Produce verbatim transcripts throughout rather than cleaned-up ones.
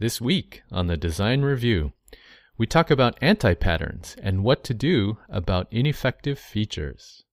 This week on the Design Review, we talk about anti-patterns and what to do about ineffective features.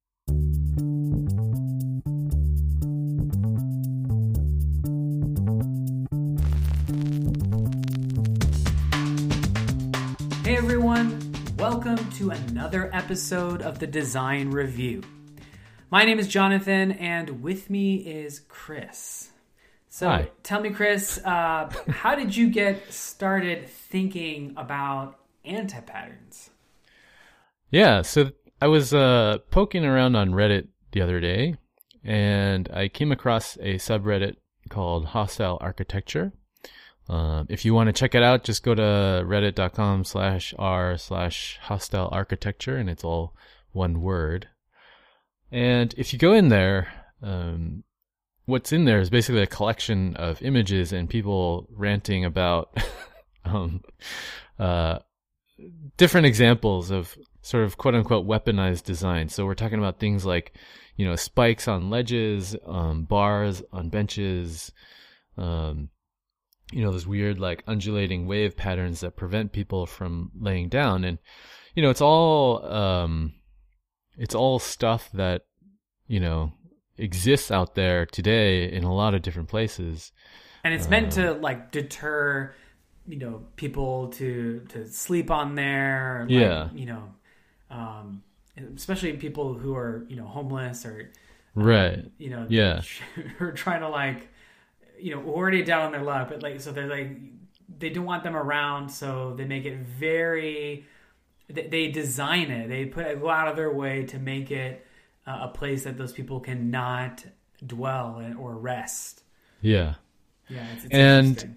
Hey everyone, welcome to another episode of the Design Review. My name is Jonathan, and with me is Chris. So Hi. Tell me, Chris, uh, how did you get started thinking about anti-patterns? Yeah, so I was uh, poking around on Reddit the other day, and I came across a subreddit called Hostile Architecture. Um, if you want to check it out, just go to reddit.com slash r slash hostile architecture, and it's all one word. And if you go in there, um, what's in there is basically a collection of images and people ranting about um, uh, different examples of sort of quote-unquote weaponized design. So we're talking about things like, you know, spikes on ledges, um, bars on benches, um, you know, those weird like undulating wave patterns that prevent people from laying down. And, you know, it's all, um, it's all stuff that, you know, exists out there today in a lot of different places. And it's meant uh, to like deter, you know, people to, to sleep on there. Like, yeah. You know, um, especially people who are, you know, homeless or, right. Um, you know, yeah. who are trying to like, you know, already down on their luck, but like, so they're like, they don't want them around. So they make it very, they, they design it. They put go out of their way to make it uh, a place that those people cannot dwell in or rest. Yeah. Yeah. It's, it's and,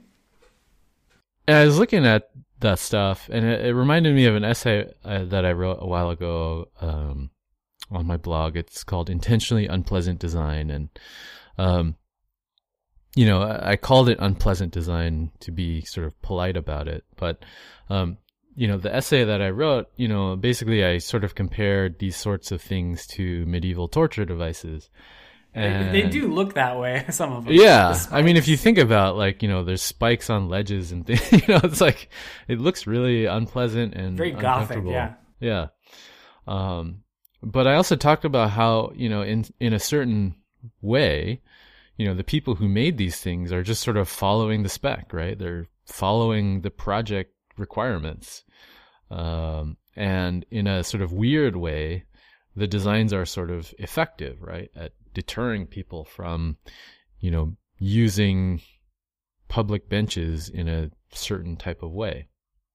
and I was looking at that stuff, and it, it reminded me of an essay uh, that I wrote a while ago um, on my blog. It's called Intentionally Unpleasant Design. And, um, you know, I, I called it unpleasant design to be sort of polite about it. But, um, you know, the essay that I wrote, you know, basically I sort of compared these sorts of things to medieval torture devices. And they, they do look that way, some of them. Yeah. I mean, if you think about, like, you know, there's spikes on ledges and things, you know, it's like, it looks really unpleasant and very gothic, yeah. Yeah. Um, but I also talked about how, you know, in, in a certain way, you know, the people who made these things are just sort of following the spec, right? They're following the project requirements. Um, and in a sort of weird way, the designs are sort of effective, right, at deterring people from, you know, using public benches in a certain type of way.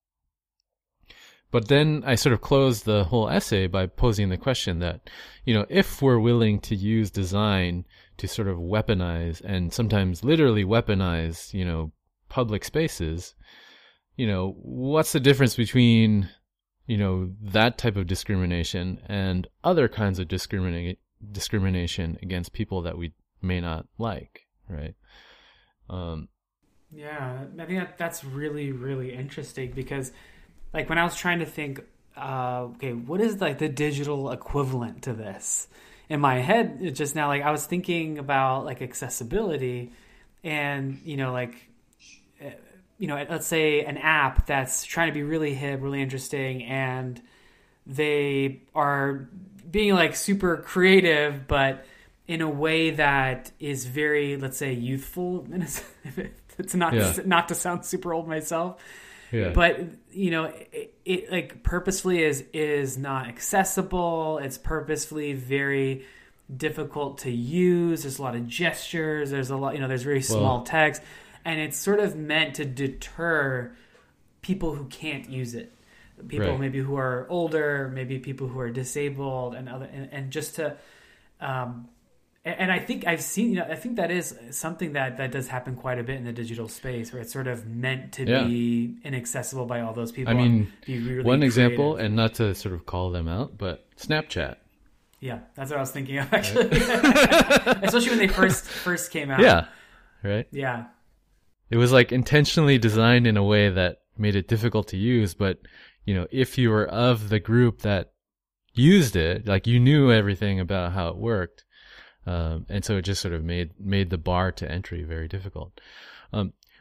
But then I sort of closed the whole essay by posing the question that, you know, if we're willing to use design to sort of weaponize and sometimes literally weaponize, you know, public spaces, you know, what's the difference between, you know, that type of discrimination and other kinds of discrimination discrimination against people that we may not like, right? Um, yeah, I think that that's really, really interesting because, like, when I was trying to think, uh, okay, what is like the digital equivalent to this? In my head, it just now, like, I was thinking about like accessibility, and you know, like, you know, let's say an app that's trying to be really hip, really interesting, and they are being like super creative, but in a way that is very, let's say, youthful. It's not yeah. not to sound super old myself, yeah. but you know, it, it like purposefully is is not accessible. It's purposefully very difficult to use. There's a lot of gestures. There's a lot, you know, there's very small well, text. And it's sort of meant to deter people who can't use it. People right. maybe who are older, maybe people who are disabled, and other, and, and just to, um, and, and I think I've seen, you know, I think that is something that, that does happen quite a bit in the digital space, where it's sort of meant to yeah. be inaccessible by all those people. I mean, be really one example, creative. And not to sort of call them out, but Snapchat. Yeah, that's what I was thinking of actually, right. Especially when they first first came out. Yeah, right. Yeah. It was like intentionally designed in a way that made it difficult to use, but you know, if you were of the group that used it, like you knew everything about how it worked, um, and so it just sort of made made the bar to entry very difficult. Um,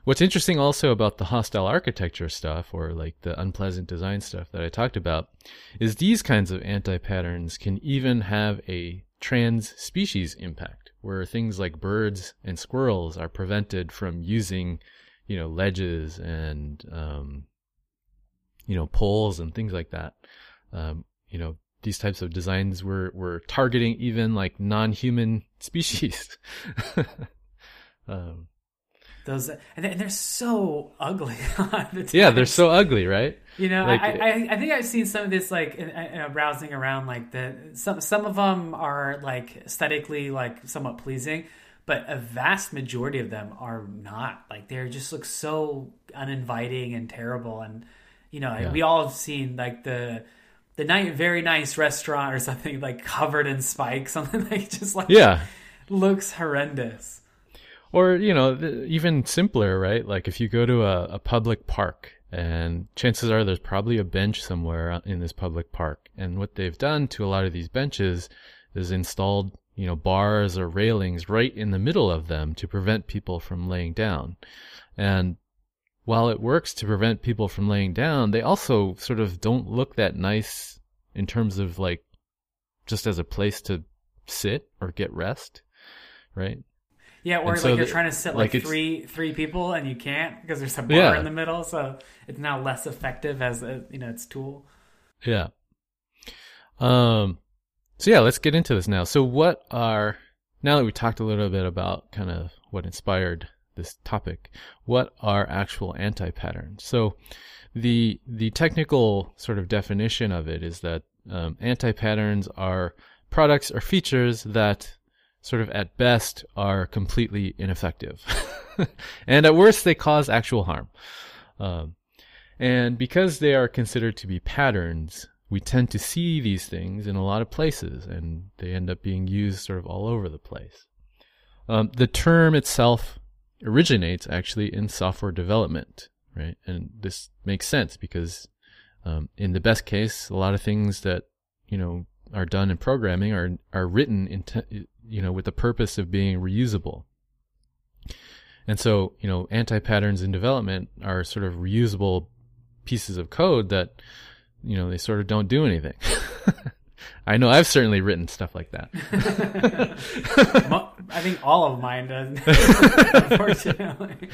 What's interesting also about the hostile architecture stuff, or like the unpleasant design stuff that I talked about, is these kinds of anti-patterns can even have a trans-species impact, where things like birds and squirrels are prevented from using, you know, ledges and, um, you know, poles and things like that. Um, you know, these types of designs were, were targeting even like non-human species. um, Those and they're, and they're so ugly. The yeah, they're so ugly, right? You know, like, I, I I think I've seen some of this like in, in browsing around. Like the some some of them are like aesthetically like somewhat pleasing, but a vast majority of them are not. Like they just look so uninviting and terrible. And you know, yeah. we all have seen like the the night very nice restaurant or something like covered in spikes, something like just like yeah looks horrendous. Or, you know, even simpler, right? Like if you go to a, a public park, and chances are there's probably a bench somewhere in this public park. And what they've done to a lot of these benches is installed, you know, bars or railings right in the middle of them to prevent people from laying down. And while it works to prevent people from laying down, they also sort of don't look that nice in terms of like just as a place to sit or get rest, right? Yeah, or and so like you're the, trying to sit like, like three three people and you can't because there's a bar yeah. in the middle, so it's now less effective as a, you know, its tool. Yeah. Um. So yeah, let's get into this now. So what are, now that we talked a little bit about kind of what inspired this topic, what are actual anti-patterns? So the the technical sort of definition of it is that um, anti-patterns are products or features that sort of at best are completely ineffective. And at worst, they cause actual harm. Um, and because they are considered to be patterns, we tend to see these things in a lot of places, and they end up being used sort of all over the place. Um, the term itself originates actually in software development, right? And this makes sense because um, in the best case, a lot of things that, you know, are done in programming are are written in te- you know with the purpose of being reusable. And so, you know, anti-patterns in development are sort of reusable pieces of code that, you know, they sort of don't do anything. I know I've certainly written stuff like that. I think all of mine does, unfortunately.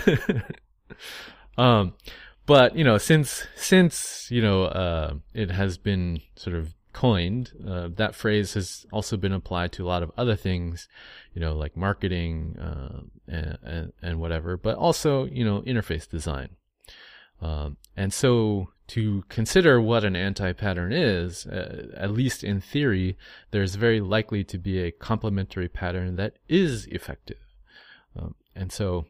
um, but you know, since since you know, uh, it has been sort of coined, uh, that phrase has also been applied to a lot of other things, you know, like marketing uh, and, and, and whatever, but also, you know, interface design. Um, and so to consider what an anti-pattern is, uh, at least in theory, there's very likely to be a complementary pattern that is effective. Um, and so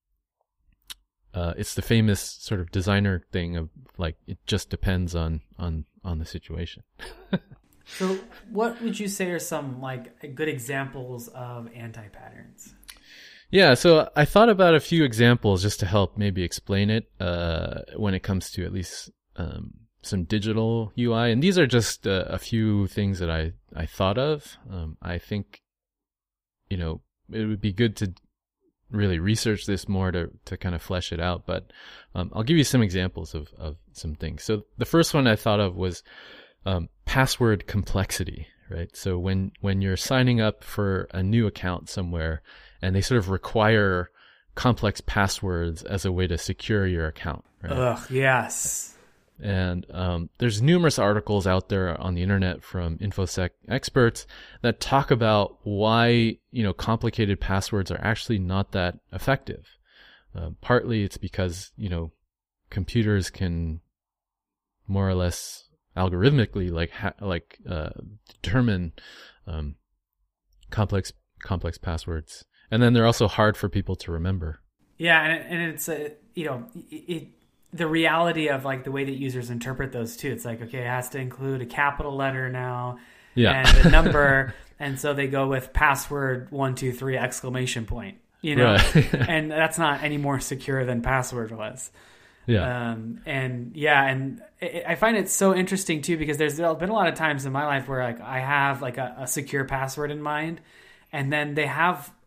uh, it's the famous sort of designer thing of like, it just depends on, on, on the situation. So what would you say are some like good examples of anti-patterns? Yeah, so I thought about a few examples just to help maybe explain it uh, when it comes to at least um, some digital U I. And these are just uh, a few things that I, I thought of. Um, I think, you know, it would be good to really research this more to, to kind of flesh it out. But um, I'll give you some examples of, of some things. So the first one I thought of was um, password complexity, right? So when, when you're signing up for a new account somewhere and they sort of require complex passwords as a way to secure your account, right? Ugh, yes. And um, there's numerous articles out there on the internet from InfoSec experts that talk about why, you know, complicated passwords are actually not that effective. Uh, partly it's because, you know, computers can more or less algorithmically like ha- like uh, determine um, complex complex passwords, and then they're also hard for people to remember. Yeah, and and it's a, you know, it, it the reality of like the way that users interpret those too. It's like, okay, it has to include a capital letter now, yeah, and a number, and so they go with password one two three exclamation point. You know, right. And that's not any more secure than password was. Yeah. Um, and yeah, and it, I find it so interesting too, because there's been a lot of times in my life where like I have like a, a secure password in mind, and then they have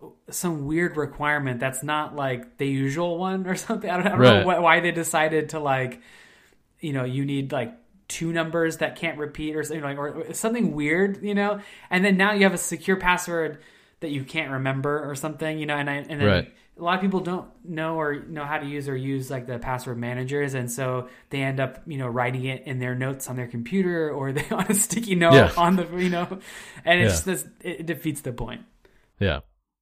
some weird requirement that's not like the usual one or something. I don't, I don't Right. know why, why they decided to like, you know, you need like two numbers that can't repeat or something like, or something weird, you know, and then now you have a secure password that you can't remember or something, you know, and I, and then Right. a lot of people don't know or know how to use or use like the password managers. And so they end up, you know, writing it in their notes on their computer or they on a sticky note Yeah. on the, you know, and it Yeah. just, does- it defeats the point. Yeah.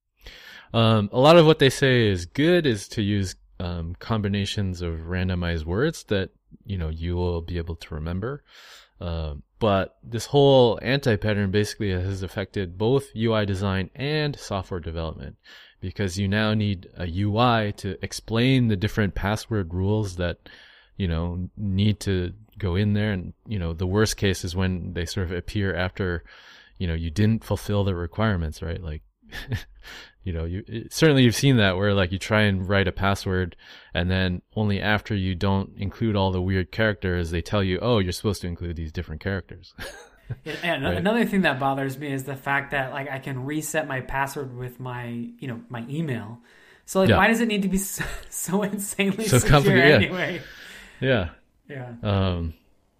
Um, a lot of what they say is good is to use um, combinations of randomized words that, you know, you will be able to remember. Uh, but this whole anti-pattern basically has affected both U I design and software development because you now need a U I to explain the different password rules that, you know, need to go in there. And, you know, the worst case is when they sort of appear after, you know, you didn't fulfill the requirements, right? Like, you know, you it, certainly you've seen that where like you try and write a password and then only after you don't include all the weird characters, they tell you, oh, you're supposed to include these different characters. And and Right. another thing that bothers me is the fact that like I can reset my password with my, you know, my email. So like, Yeah. why does it need to be so, so insanely So secure complicated, yeah. anyway? Yeah. Yeah. Um,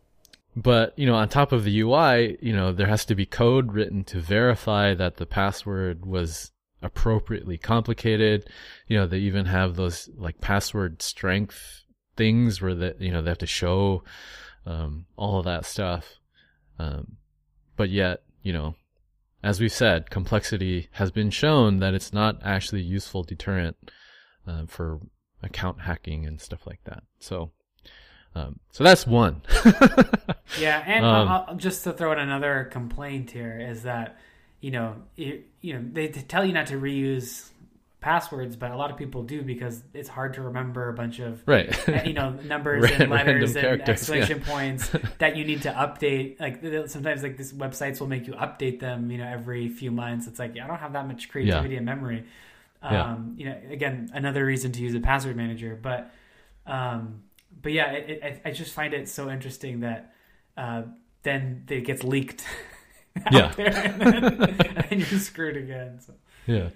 but, you know, on top of the U I, you know, there has to be code written to verify that the password was appropriately complicated. You know, they even have those like password strength things where that, you know, they have to show, um, all of that stuff. Um, but yet, you know, as we've said, complexity has been shown that it's not actually a useful deterrent, uh, for account hacking and stuff like that. So, um, so that's one. Yeah, and Um, I'll, I'll- just to throw in another complaint here is that, you know, you, you know, they tell you not to reuse passwords, but a lot of people do because it's hard to remember a bunch of Right. you know, numbers Ran- and letters random and characters, exclamation yeah. points that you need to update. Like sometimes, like these websites will make you update them, you know, every few months. It's like I don't have that much creativity and memory. Um, Yeah. You know, again, another reason to use a password manager. But, um, but yeah, it, it, I just find it so interesting that uh, then it gets leaked out Yeah. there, and then, and then you're screwed again. So. Yeah.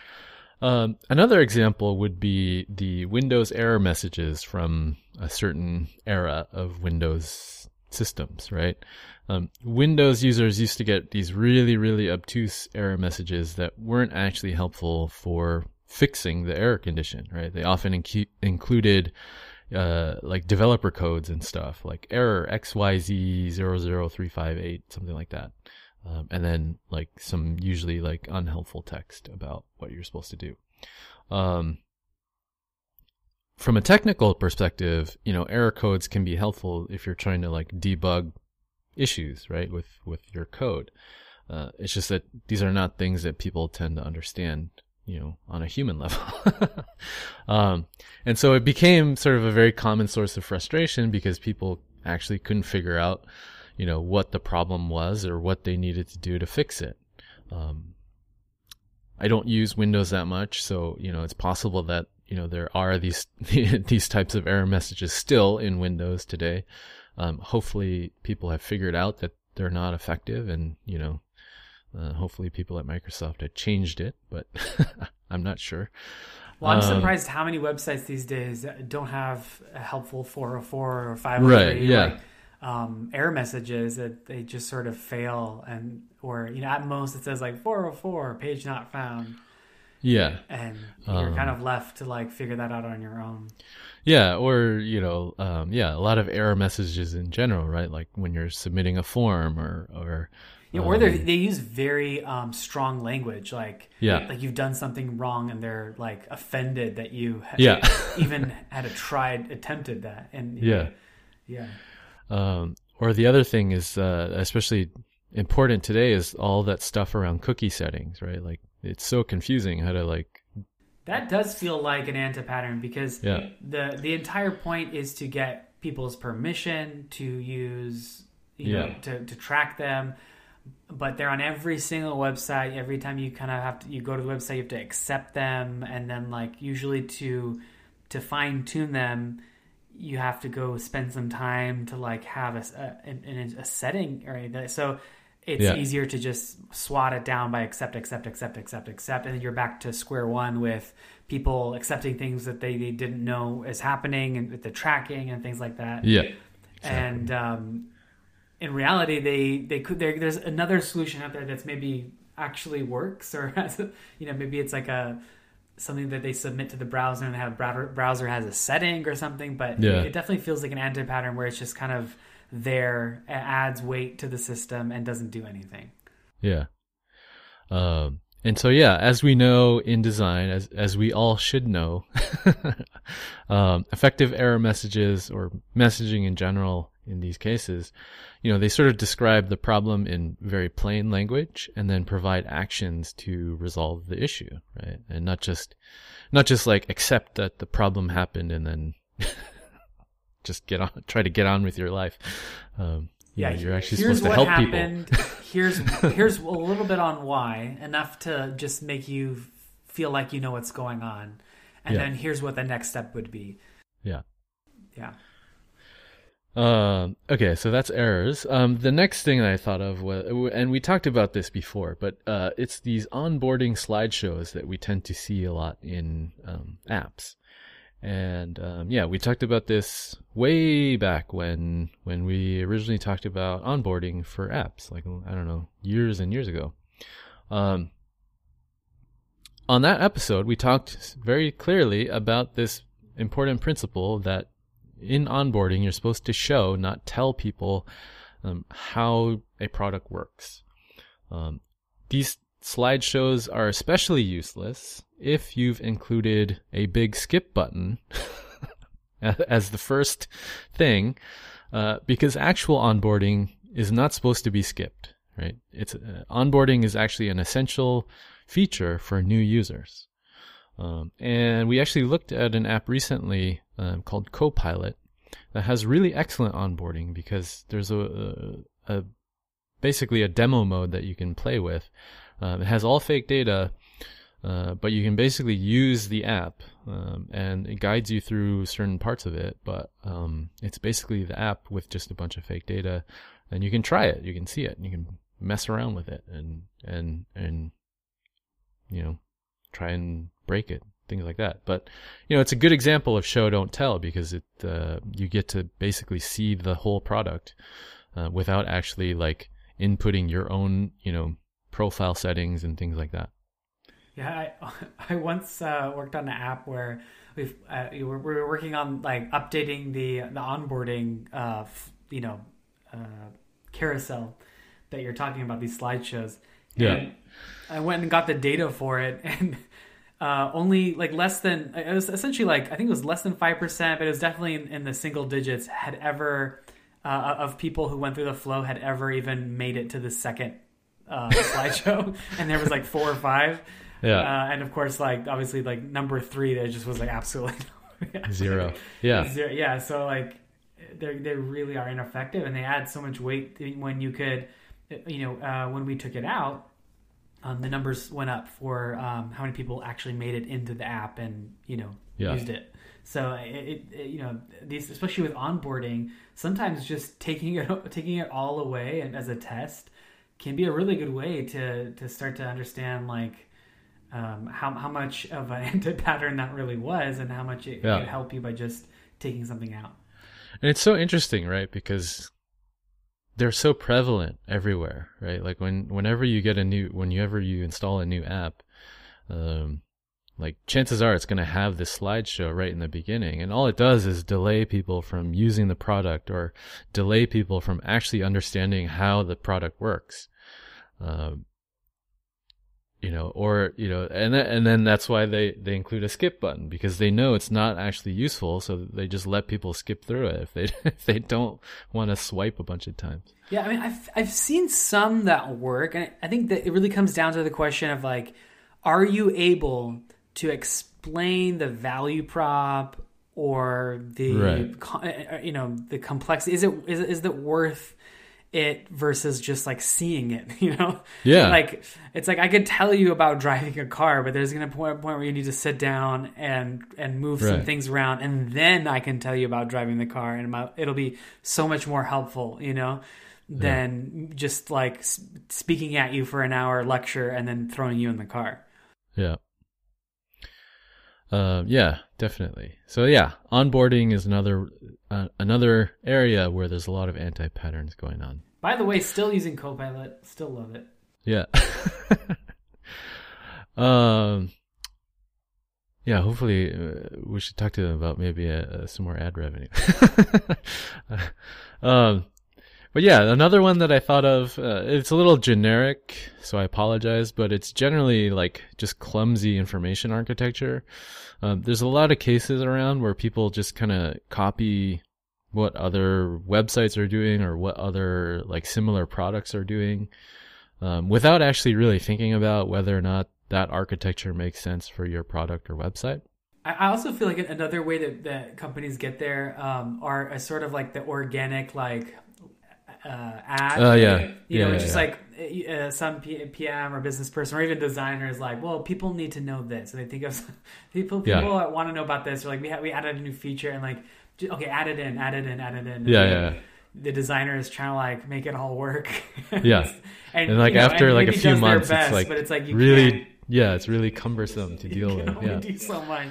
Um, another example would be the Windows error messages from a certain era of Windows systems, right? Um, Windows users used to get these really, really obtuse error messages that weren't actually helpful for fixing the error condition, right? They often incu- included uh, like developer codes and stuff, like error X Y Z zero zero three five eight, something like that. Um, and then like some usually like unhelpful text about what you're supposed to do. Um, from a technical perspective, you know, error codes can be helpful if you're trying to like debug issues, right, with, with your code. Uh, it's just that these are not things that people tend to understand, you know, on a human level. um, and so it became sort of a very common source of frustration because people actually couldn't figure out, you know, what the problem was or what they needed to do to fix it. Um, I don't use Windows that much, so, you know, it's possible that, you know, there are these, these types of error messages still in Windows today. Um, hopefully people have figured out that they're not effective and, you know, uh, hopefully people at Microsoft have changed it, but I'm not sure. Well, I'm Um, surprised how many websites these days don't have a helpful four oh four or five oh three Right, yeah. like, um, error messages that they just sort of fail, and or you know at most it says like four oh four page not found, Yeah. and you're Um, kind of left to like figure that out on your own. Yeah, or, you know, um, yeah, a lot of error messages in general, right? Like when you're submitting a form or, or, You know, or they um, they use very um, strong language, like Yeah. like you've done something wrong and they're like offended that you ha- Yeah. even had a tried attempted that, and Yeah. yeah. Um, or the other thing is, uh, especially important today is all that stuff around cookie settings, right? Like it's so confusing how to like, That does feel like an anti-pattern because Yeah. the the entire point is to get people's permission to use, you know, Yeah. to, to track them. But they're on every single website. Every time you kind of have to, you go to the website, you have to accept them, and then like usually to to fine tune them, you have to go spend some time to like have a a, a, a setting or anything. So it's Yeah. easier to just swat it down by accept, accept, accept, accept, accept, and then you're back to square one with people accepting things that they, they didn't know is happening, and with the tracking and things like that. Yeah. Exactly. And um, in reality, they they could there, there's another solution out there that's maybe actually works, or has a, you know, maybe it's like a something that they submit to the browser and have browser browser has a setting or something. But Yeah. it, it definitely feels like an anti-pattern where it's just kind of there, adds weight to the system and doesn't do anything. Yeah. Um, and so, yeah, as we know in design, as, as we all should know, um, effective error messages or messaging in general in these cases, you know, they sort of describe the problem in very plain language and then provide actions to resolve the issue, right? And not just, not just like accept that the problem happened and then just get on, try to get on with your life. Um, you Yeah, know, you're actually here's supposed to what help happened. people. here's here's a little bit on why, enough to just make you feel like you know what's going on, and Yeah. then here's what the next step would be. Yeah. Yeah. Um, okay, so that's errors. Um, the next thing that I thought of was, and we talked about this before, but uh, it's these onboarding slideshows that we tend to see a lot in um, apps. And um, yeah, we talked about this way back when when we originally talked about onboarding for apps, like I don't know, years and years ago. Um, on that episode, we talked very clearly about this important principle that in onboarding, you're supposed to show, not tell people um, how a product works. Um, these slideshows are especially useless if you've included a big skip button as the first thing, uh, because actual onboarding is not supposed to be skipped, right? It's uh, onboarding is actually an essential feature for new users. Um, and we actually looked at an app recently um, called Copilot that has really excellent onboarding because there's a, a, a basically a demo mode that you can play with. Um, it has all fake data, uh, but you can basically use the app um, and it guides you through certain parts of it. But um, it's basically the app with just a bunch of fake data, and you can try it, you can see it, and you can mess around with it, and and and you know, try and break it, things like that. But you know, it's a good example of show don't tell because it uh, you get to basically see the whole product uh, without actually like inputting your own, you know, profile settings and things like that. Yeah, I I once uh, worked on an app where we've uh, we were we were working on like updating the the onboarding uh f- you know uh, carousel that you're talking about, these slideshows. Yeah. And I went and got the data for it, and uh, only like less than it was essentially like I think it was less than five percent, but it was definitely in, in the single digits. Had ever uh, of people who went through the flow had ever even made it to the second uh, slideshow, and there was like four or five. Yeah. Uh, and of course, like obviously, like number three, there just was like absolutely Zero. Yeah. Zero. Yeah. So like, they they really are ineffective, and they add so much weight when you could, you know, uh, when we took it out, um, the numbers went up for um, how many people actually made it into the app and you know Yeah. used it. So it, it, you know, these, especially with onboarding, sometimes just taking it taking it all away and as a test can be a really good way to to start to understand like. Um, how how much of an anti-pattern that really was, and how much it Yeah. could help you by just taking something out. And it's so interesting, right? Because they're so prevalent everywhere, right? Like when, whenever you get a new, whenever you install a new app, um, like chances are it's going to have this slideshow right in the beginning. And all it does is delay people from using the product or delay people from actually understanding how the product works. Um, You know, or, you know, and then, and then that's why they, they include a skip button, because they know it's not actually useful. So they just let people skip through it if they, if they don't want to swipe a bunch of times. Yeah. I mean, I've, I've seen some that work, and I think that it really comes down to the question of like, are you able to explain the value prop or the, Right. you know, the complexity? Is it, is it, is it worth it versus just like seeing it, you know? Yeah. Like, it's like I could tell you about driving a car, but there's going to be a point where you need to sit down and, and move some Right. things around. And then I can tell you about driving the car, and my, it'll be so much more helpful, you know? than just like s- speaking at you for an hour lecture and then throwing you in the car. Yeah. Um, yeah, definitely. So yeah, onboarding is another uh, another area where there's a lot of anti-patterns going on. By the way, still using Copilot, still love it. Yeah. um. Yeah, hopefully uh, we should talk to them about maybe uh, some more ad revenue. um, but yeah, another one that I thought of, uh, it's a little generic, so I apologize, but it's generally like just clumsy information architecture. Um, there's a lot of cases around where people just kind of copy what other websites are doing or what other like similar products are doing, um, without actually really thinking about whether or not that architecture makes sense for your product or website. I also feel like another way that, that companies get there um, are a sort of like the organic like uh, ad. Oh uh, yeah, you yeah, know, yeah, it's just yeah. like uh, some P M or business person or even designers like, well, people need to know this, and they think of people. People Yeah. want to know about this. Or like we ha- we added a new feature, and like, j- okay, add it in, add it in, add it in. And Yeah, like, yeah. The designer is trying to like make it all work. Yeah. and, And like you know, after and like a maybe few does their months, best, it's like but it's like you really, can't, yeah, it's really cumbersome to you deal can with. only Yeah. do so much.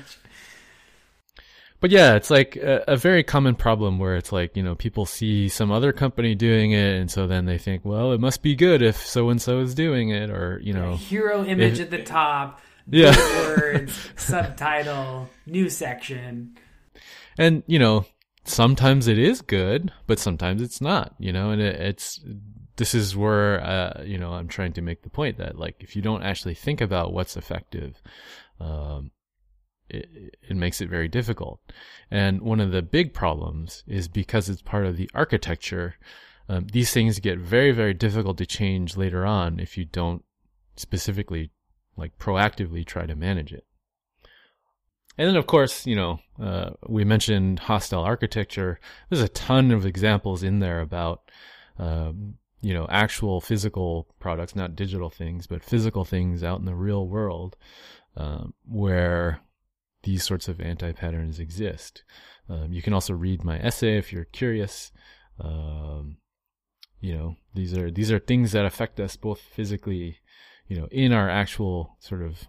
But yeah, it's like a, a very common problem where it's like, you know, people see some other company doing it, and so then they think, well, it must be good if so and so is doing it, or you know, hero image if- at the top, Yeah. big words, subtitle, new section. and you know, sometimes it is good, but sometimes it's not, you know, and it, it's this is where uh, you know, I'm trying to make the point that like if you don't actually think about what's effective, um, it, it makes it very difficult. And one of the big problems is because it's part of the architecture, um, these things get very, very difficult to change later on if you don't specifically, like proactively try to manage it. And then, of course, you know, uh, we mentioned hostile architecture. There's a ton of examples in there about, um, you know, actual physical products, not digital things, but physical things out in the real world, um, where these sorts of anti-patterns exist. Um, you can also read my essay if you're curious. Um, you know, these are these are things that affect us both physically, you know, in our actual sort of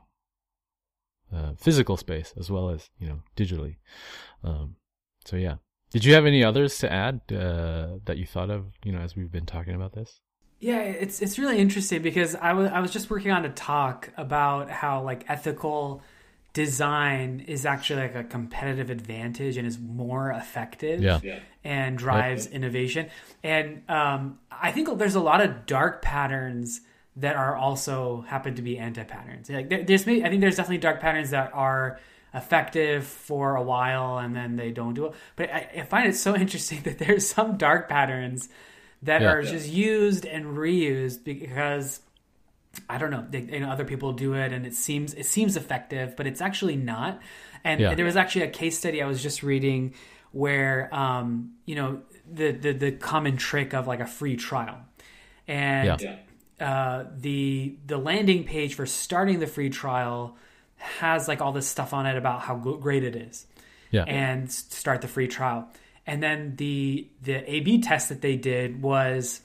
uh, physical space as well as, you know, digitally. Um, so yeah. Did you have any others to add uh, that you thought of, you know, as we've been talking about this? Yeah, it's it's really interesting because I was I was just working on a talk about how like ethical design is actually like a competitive advantage and is more effective Yeah. and drives innovation. And um, I think there's a lot of dark patterns that are also happen to be anti-patterns. Like there- there's, I think there's definitely dark patterns that are effective for a while and then they don't do it. But I, I find it so interesting that there's some dark patterns that Yeah. are just used and reused because I don't know, they, you know, other people do it and it seems it seems effective, but it's actually not. And Yeah. there was actually a case study I was just reading where um, you know, the, the the common trick of like a free trial. And Yeah. uh, the the landing page for starting the free trial has like all this stuff on it about how go- great it is. Yeah. And s- start the free trial. And then the the A B test that they did was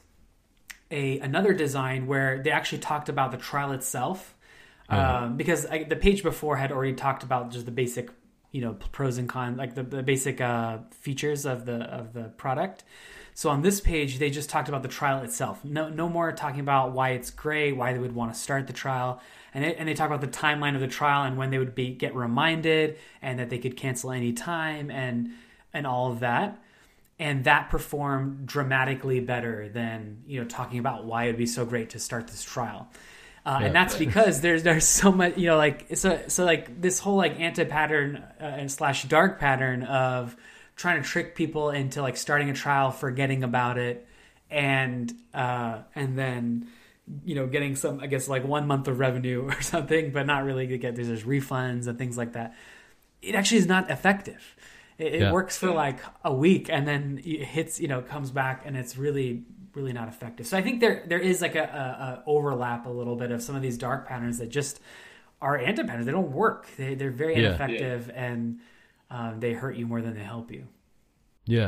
a another design where they actually talked about the trial itself, um, because I, the page before had already talked about just the basic, you know, pros and cons, like the, the basic uh, features of the of the product. So on this page, they just talked about the trial itself. No, no more talking about why it's great, why they would want to start the trial, and it, and they talk about the timeline of the trial and when they would be get reminded, and that they could cancel any time, and and all of that. And that performed dramatically better than, you know, talking about why it would be so great to start this trial. Uh, Yeah. And that's because there's there's so much, you know, like so so like this whole like anti-pattern uh, and slash dark pattern of trying to trick people into like starting a trial, forgetting about it, and uh, and then, you know, getting some, I guess, like one month of revenue or something, but not really to get there's refunds and things like that. It actually is not effective. It, Yeah. it works for like a week and then it hits, you know, comes back and it's really, really not effective. So I think there there is like a, a, a overlap a little bit of some of these dark patterns that just are anti-patterns. They don't work. They, they're very Yeah. ineffective and um, they hurt you more than they help you. Yeah.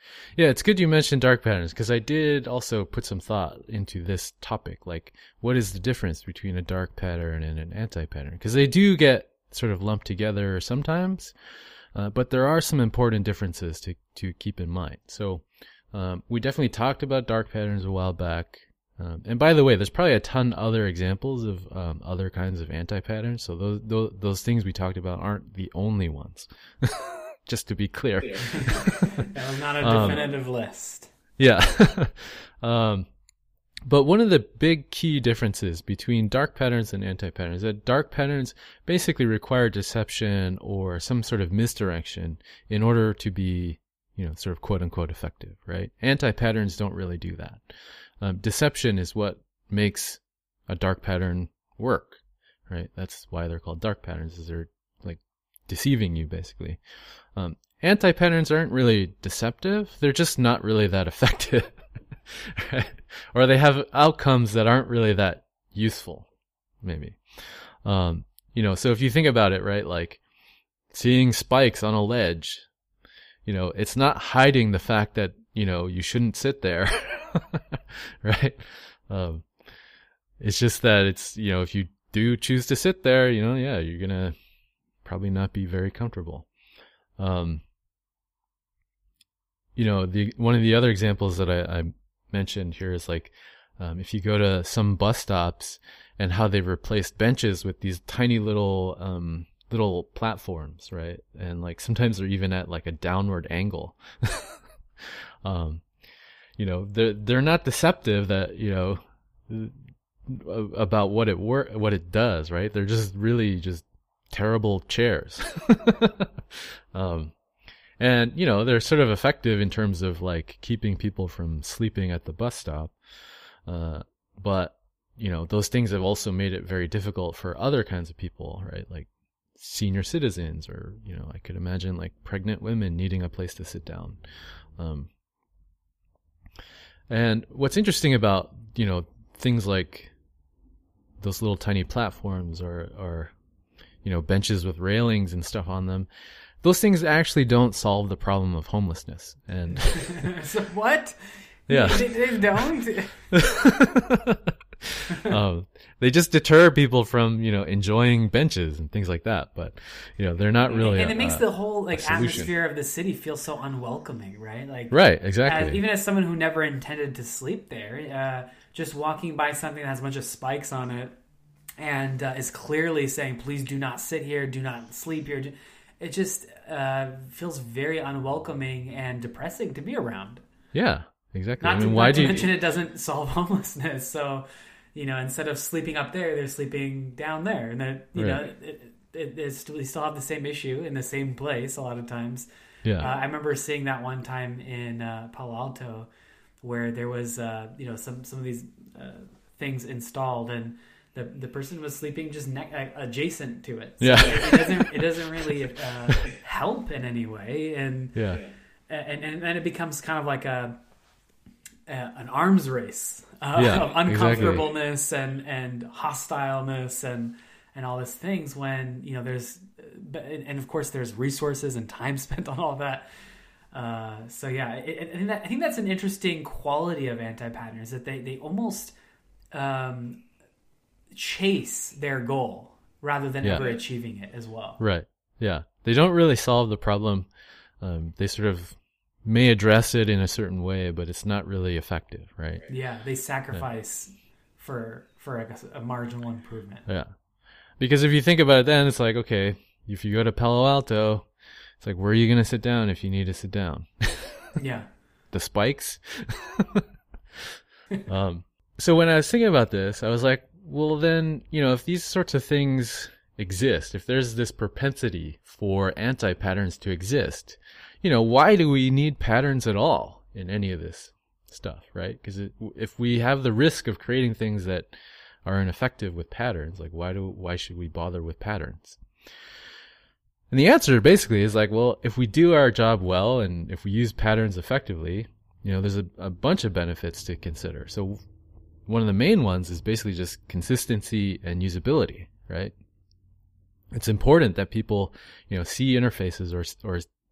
Yeah, it's good you mentioned dark patterns because I did also put some thought into this topic. Like, what is the difference between a dark pattern and an anti-pattern? Because they do get sort of lumped together sometimes, uh, but there are some important differences to, to keep in mind. So um, we definitely talked about dark patterns a while back. Um, and by the way, there's probably a ton other examples of um, other kinds of anti-patterns. So those, those those things we talked about aren't the only ones. Just to be clear. That was not a definitive um, list. Yeah. um, but one of the big key differences between dark patterns and anti-patterns is that dark patterns basically require deception or some sort of misdirection in order to be, you know, sort of quote unquote effective, right? Anti-patterns don't really do that. Um, deception is what makes a dark pattern work, right? That's why they're called dark patterns, is they're like deceiving you basically. Um, anti-patterns aren't really deceptive. They're just not really that effective. Right? Or they have outcomes that aren't really that useful, maybe. Um, you know, so if you think about it, right, like seeing spikes on a ledge, you know, it's not hiding the fact that, you know, you shouldn't sit there, right? Um, it's just that it's, you know, if you do choose to sit there, you know, yeah, you're going to probably not be very comfortable. Um, you know, the one of the other examples that I, I mentioned here is like, um, if you go to some bus stops and how they've replaced benches with these tiny little, um, little platforms, right? And like sometimes they're even at like a downward angle. um, you know, they're, they're not deceptive that, you know, about what it work, what it does, right? They're just really just terrible chairs. um, and, you know, they're sort of effective in terms of like keeping people from sleeping at the bus stop. Uh, but, you know, those things have also made it very difficult for other kinds of people, right? Like senior citizens, or, you know, I could imagine like pregnant women needing a place to sit down. Um, and what's interesting about, you know, things like those little tiny platforms or, or, you know, benches with railings and stuff on them, those things actually don't solve the problem of homelessness. And so what? Yeah. They, they don't? um, they just deter people from, you know, enjoying benches and things like that. But, you know, they're not really. And a, it makes a, the whole like atmosphere of the city feel so unwelcoming, right? Like, right, exactly. As, even as someone who never intended to sleep there, uh, just walking by something that has a bunch of spikes on it and uh, is clearly saying, "Please do not sit here, do not sleep here." It just uh, feels very unwelcoming and depressing to be around. Yeah, exactly. Not I mean, to, why not do to you... mention it doesn't solve homelessness. So, you know, instead of sleeping up there, they're sleeping down there, and then you right. know, it, it, it's, we still have the same issue in the same place a lot of times. Yeah, uh, I remember seeing that one time in uh, Palo Alto, where there was uh, you know some some of these uh, things installed and. The the person was sleeping just ne- adjacent to it. So yeah, it, it doesn't it doesn't really uh, help in any way, and yeah, and and then it becomes kind of like a, a an arms race uh, yeah, of uncomfortableness exactly. and and hostileness and and all these things. When you know there's and of course there's resources and time spent on all that. Uh, so yeah, it, and that, I think that's an interesting quality of anti-patterns, that they they almost um, chase their goal rather than yeah. ever achieving it as well. Right. Yeah. They don't really solve the problem. Um, they sort of may address it in a certain way, but it's not really effective, right? Yeah. They sacrifice yeah. for for a, a marginal improvement. Yeah. Because if you think about it, then it's like, okay, if you go to Palo Alto, it's like, where are you going to sit down if you need to sit down? Yeah. The spikes. um, so when I was thinking about this, I was like, well, then, you know, if these sorts of things exist, if there's this propensity for anti-patterns to exist, you know, why do we need patterns at all in any of this stuff, right? Because if we have the risk of creating things that are ineffective with patterns, like why do why should we bother with patterns? And the answer basically is like, well, if we do our job well and if we use patterns effectively, you know, there's a, a bunch of benefits to consider. So one of the main ones is basically just consistency and usability, right? It's important that people, you know, see interfaces or or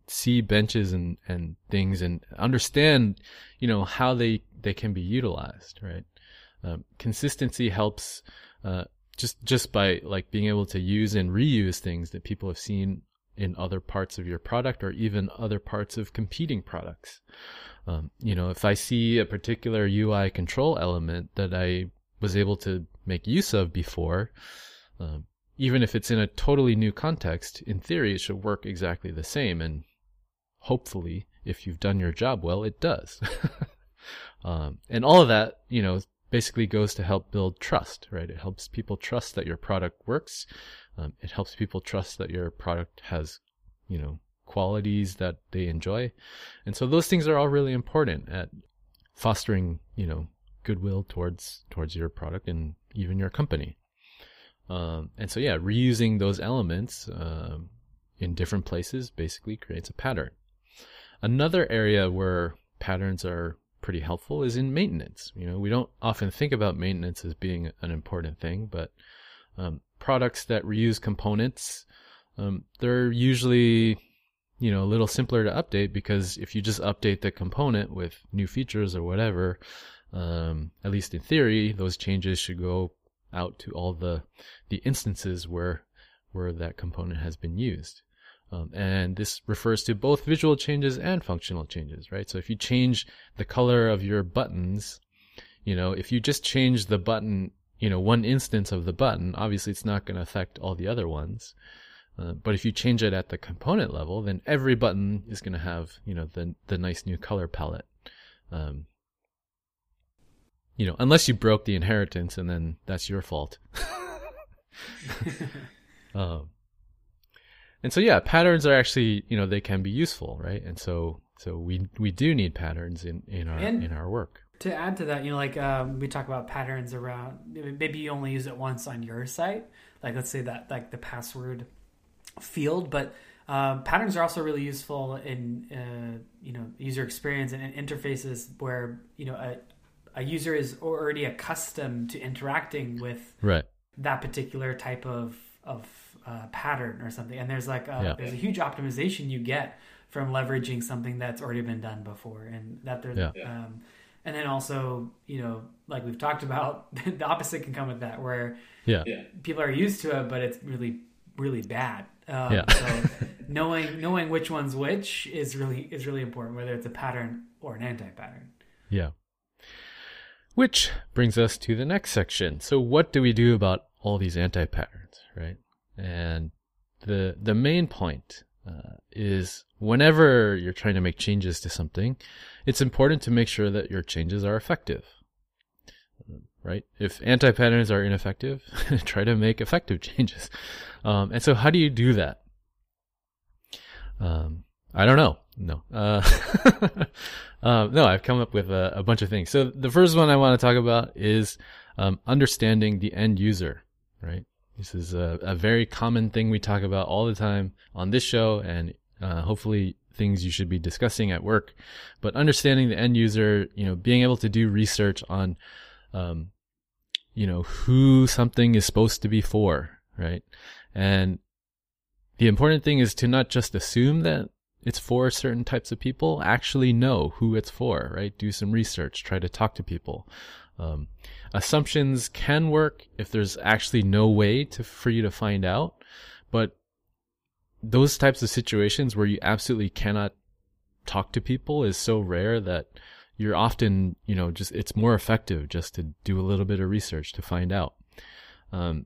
see benches and, and things and understand, you know, how they, they can be utilized, right? Um, consistency helps, uh, just, just by like being able to use and reuse things that people have seen in other parts of your product or even other parts of competing products. Um, you know, if I see a particular U I control element that I was able to make use of before, um, even if it's in a totally new context, in theory, it should work exactly the same. And hopefully, if you've done your job well, it does. um, and all of that, you know, basically goes to help build trust, right? It helps people trust that your product works. Um, it helps people trust that your product has, you know, qualities that they enjoy. And so those things are all really important at fostering, you know, goodwill towards, towards your product and even your company. Um, and so, yeah, reusing those elements um, in different places basically creates a pattern. Another area where patterns are pretty helpful is in maintenance. You know, we don't often think about maintenance as being an important thing, but um, products that reuse components, um, they're usually, you know, a little simpler to update because if you just update the component with new features or whatever, um, at least in theory, those changes should go out to all the the instances where where that component has been used. Um, and this refers to both visual changes and functional changes, right? So if you change the color of your buttons, you know, if you just change the button, you know, one instance of the button, obviously it's not going to affect all the other ones. Uh, but if you change it at the component level, then every button is going to have, you know, the the nice new color palette. Um, You know, unless you broke the inheritance and then that's your fault. um, and so, yeah, patterns are actually, you know, they can be useful, right? And so, so we, we do need patterns in, in our, and in our work. To add to that, you know, like, um, we talk about patterns around, maybe you only use it once on your site. Like, let's say that, like the password field, but, um, patterns are also really useful in, uh, you know, user experience and, and interfaces where, you know, a, a user is already accustomed to interacting with right. that particular type of of uh, pattern or something. And there's like a, yeah. there's a huge optimization you get from leveraging something that's already been done before, and that there's yeah. um, and then also, you know, like we've talked about, the opposite can come with that, where yeah. people are used to it, but it's really really bad. Um, yeah. so knowing knowing which one's which is really is really important, whether it's a pattern or an anti-pattern. Yeah. Which brings us to the next section. So what do we do about all these anti-patterns, right? And the the main point uh, is whenever you're trying to make changes to something, it's important to make sure that your changes are effective, right? If anti-patterns are ineffective, try to make effective changes. Um, and so how do you do that? Um, I don't know. No. Uh, um, no, I've come up with a, a bunch of things. So the first one I want to talk about is um, understanding the end user, right? This is a, a very common thing we talk about all the time on this show, and uh, hopefully things you should be discussing at work. But understanding the end user, you know, being able to do research on, um, you know, who something is supposed to be for, right? And the important thing is to not just assume that it's for certain types of people, actually know who it's for, right? Do some research, try to talk to people. Um, assumptions can work if there's actually no way to, for you to find out, but those types of situations where you absolutely cannot talk to people is so rare that you're often, you know, just, it's more effective just to do a little bit of research to find out. Um,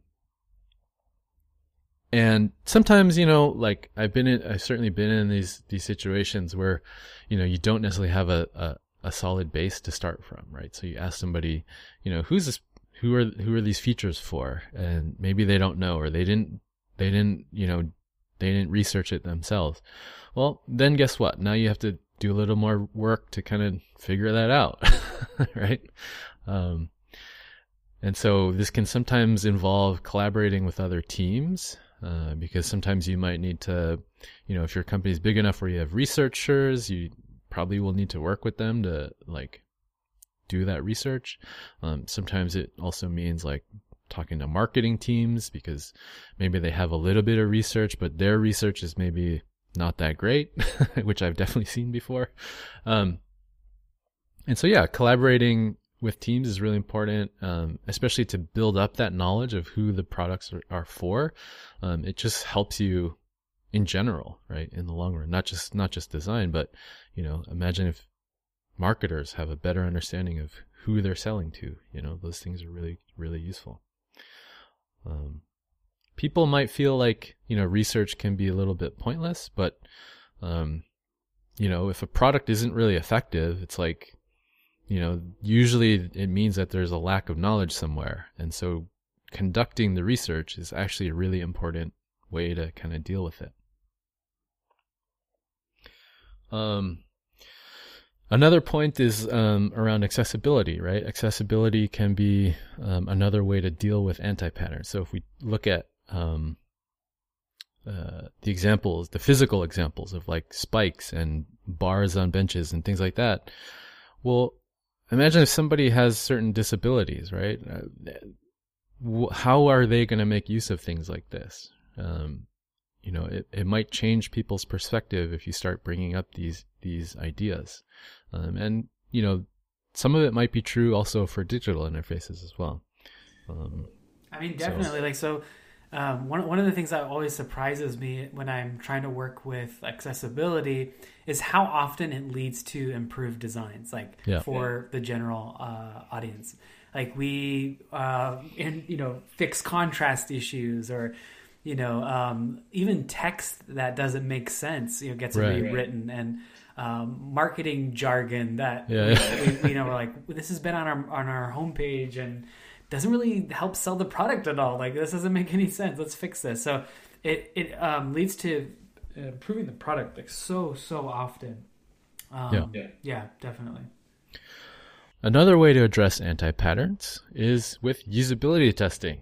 And sometimes, you know, like I've been in, I've certainly been in these, these situations where, you know, you don't necessarily have a, a, a solid base to start from, right? So you ask somebody, you know, who's this, who are, who are these features for? And maybe they don't know, or they didn't, they didn't, you know, they didn't research it themselves. Well, then guess what? Now you have to do a little more work to kind of figure that out, right? Um, and so this can sometimes involve collaborating with other teams. Uh, because sometimes you might need to, you know, if your company is big enough where you have researchers, you probably will need to work with them to like do that research. Um, sometimes it also means like talking to marketing teams because maybe they have a little bit of research, but their research is maybe not that great, which I've definitely seen before. Um, and so, yeah, collaborating with teams is really important, um, especially to build up that knowledge of who the products are, are for. Um, it just helps you in general, right, in the long run, not just not just design, but, you know, imagine if marketers have a better understanding of who they're selling to. You know, those things are really, really useful. Um, people might feel like, you know, research can be a little bit pointless, but, um, you know, if a product isn't really effective, it's like, you know, usually it means that there's a lack of knowledge somewhere. And so conducting the research is actually a really important way to kind of deal with it. Um, another point is um, around accessibility, right? Accessibility can be um, another way to deal with anti-patterns. So if we look at um, uh, the examples, the physical examples of like spikes and bars on benches and things like that, well, imagine if somebody has certain disabilities, right? Uh, how are they going to make use of things like this? Um, you know, it, it might change people's perspective if you start bringing up these these ideas. Um, and, you know, some of it might be true also for digital interfaces as well. Um, I mean, definitely. So. Like, so um, one, one of the things that always surprises me when I'm trying to work with accessibility is how often it leads to improved designs, like yeah. for the general uh, audience. Like we, uh, in, you know, fix contrast issues, or, you know, um, even text that doesn't make sense, you know, gets right. rewritten, and um, marketing jargon that yeah, yeah. We, we, you know, we're like, this has been on our on our homepage and doesn't really help sell the product at all. Like, this doesn't make any sense. Let's fix this. So it it um, leads to improving the product like so so often. Um, yeah. yeah, definitely. Another way to address anti-patterns is with usability testing.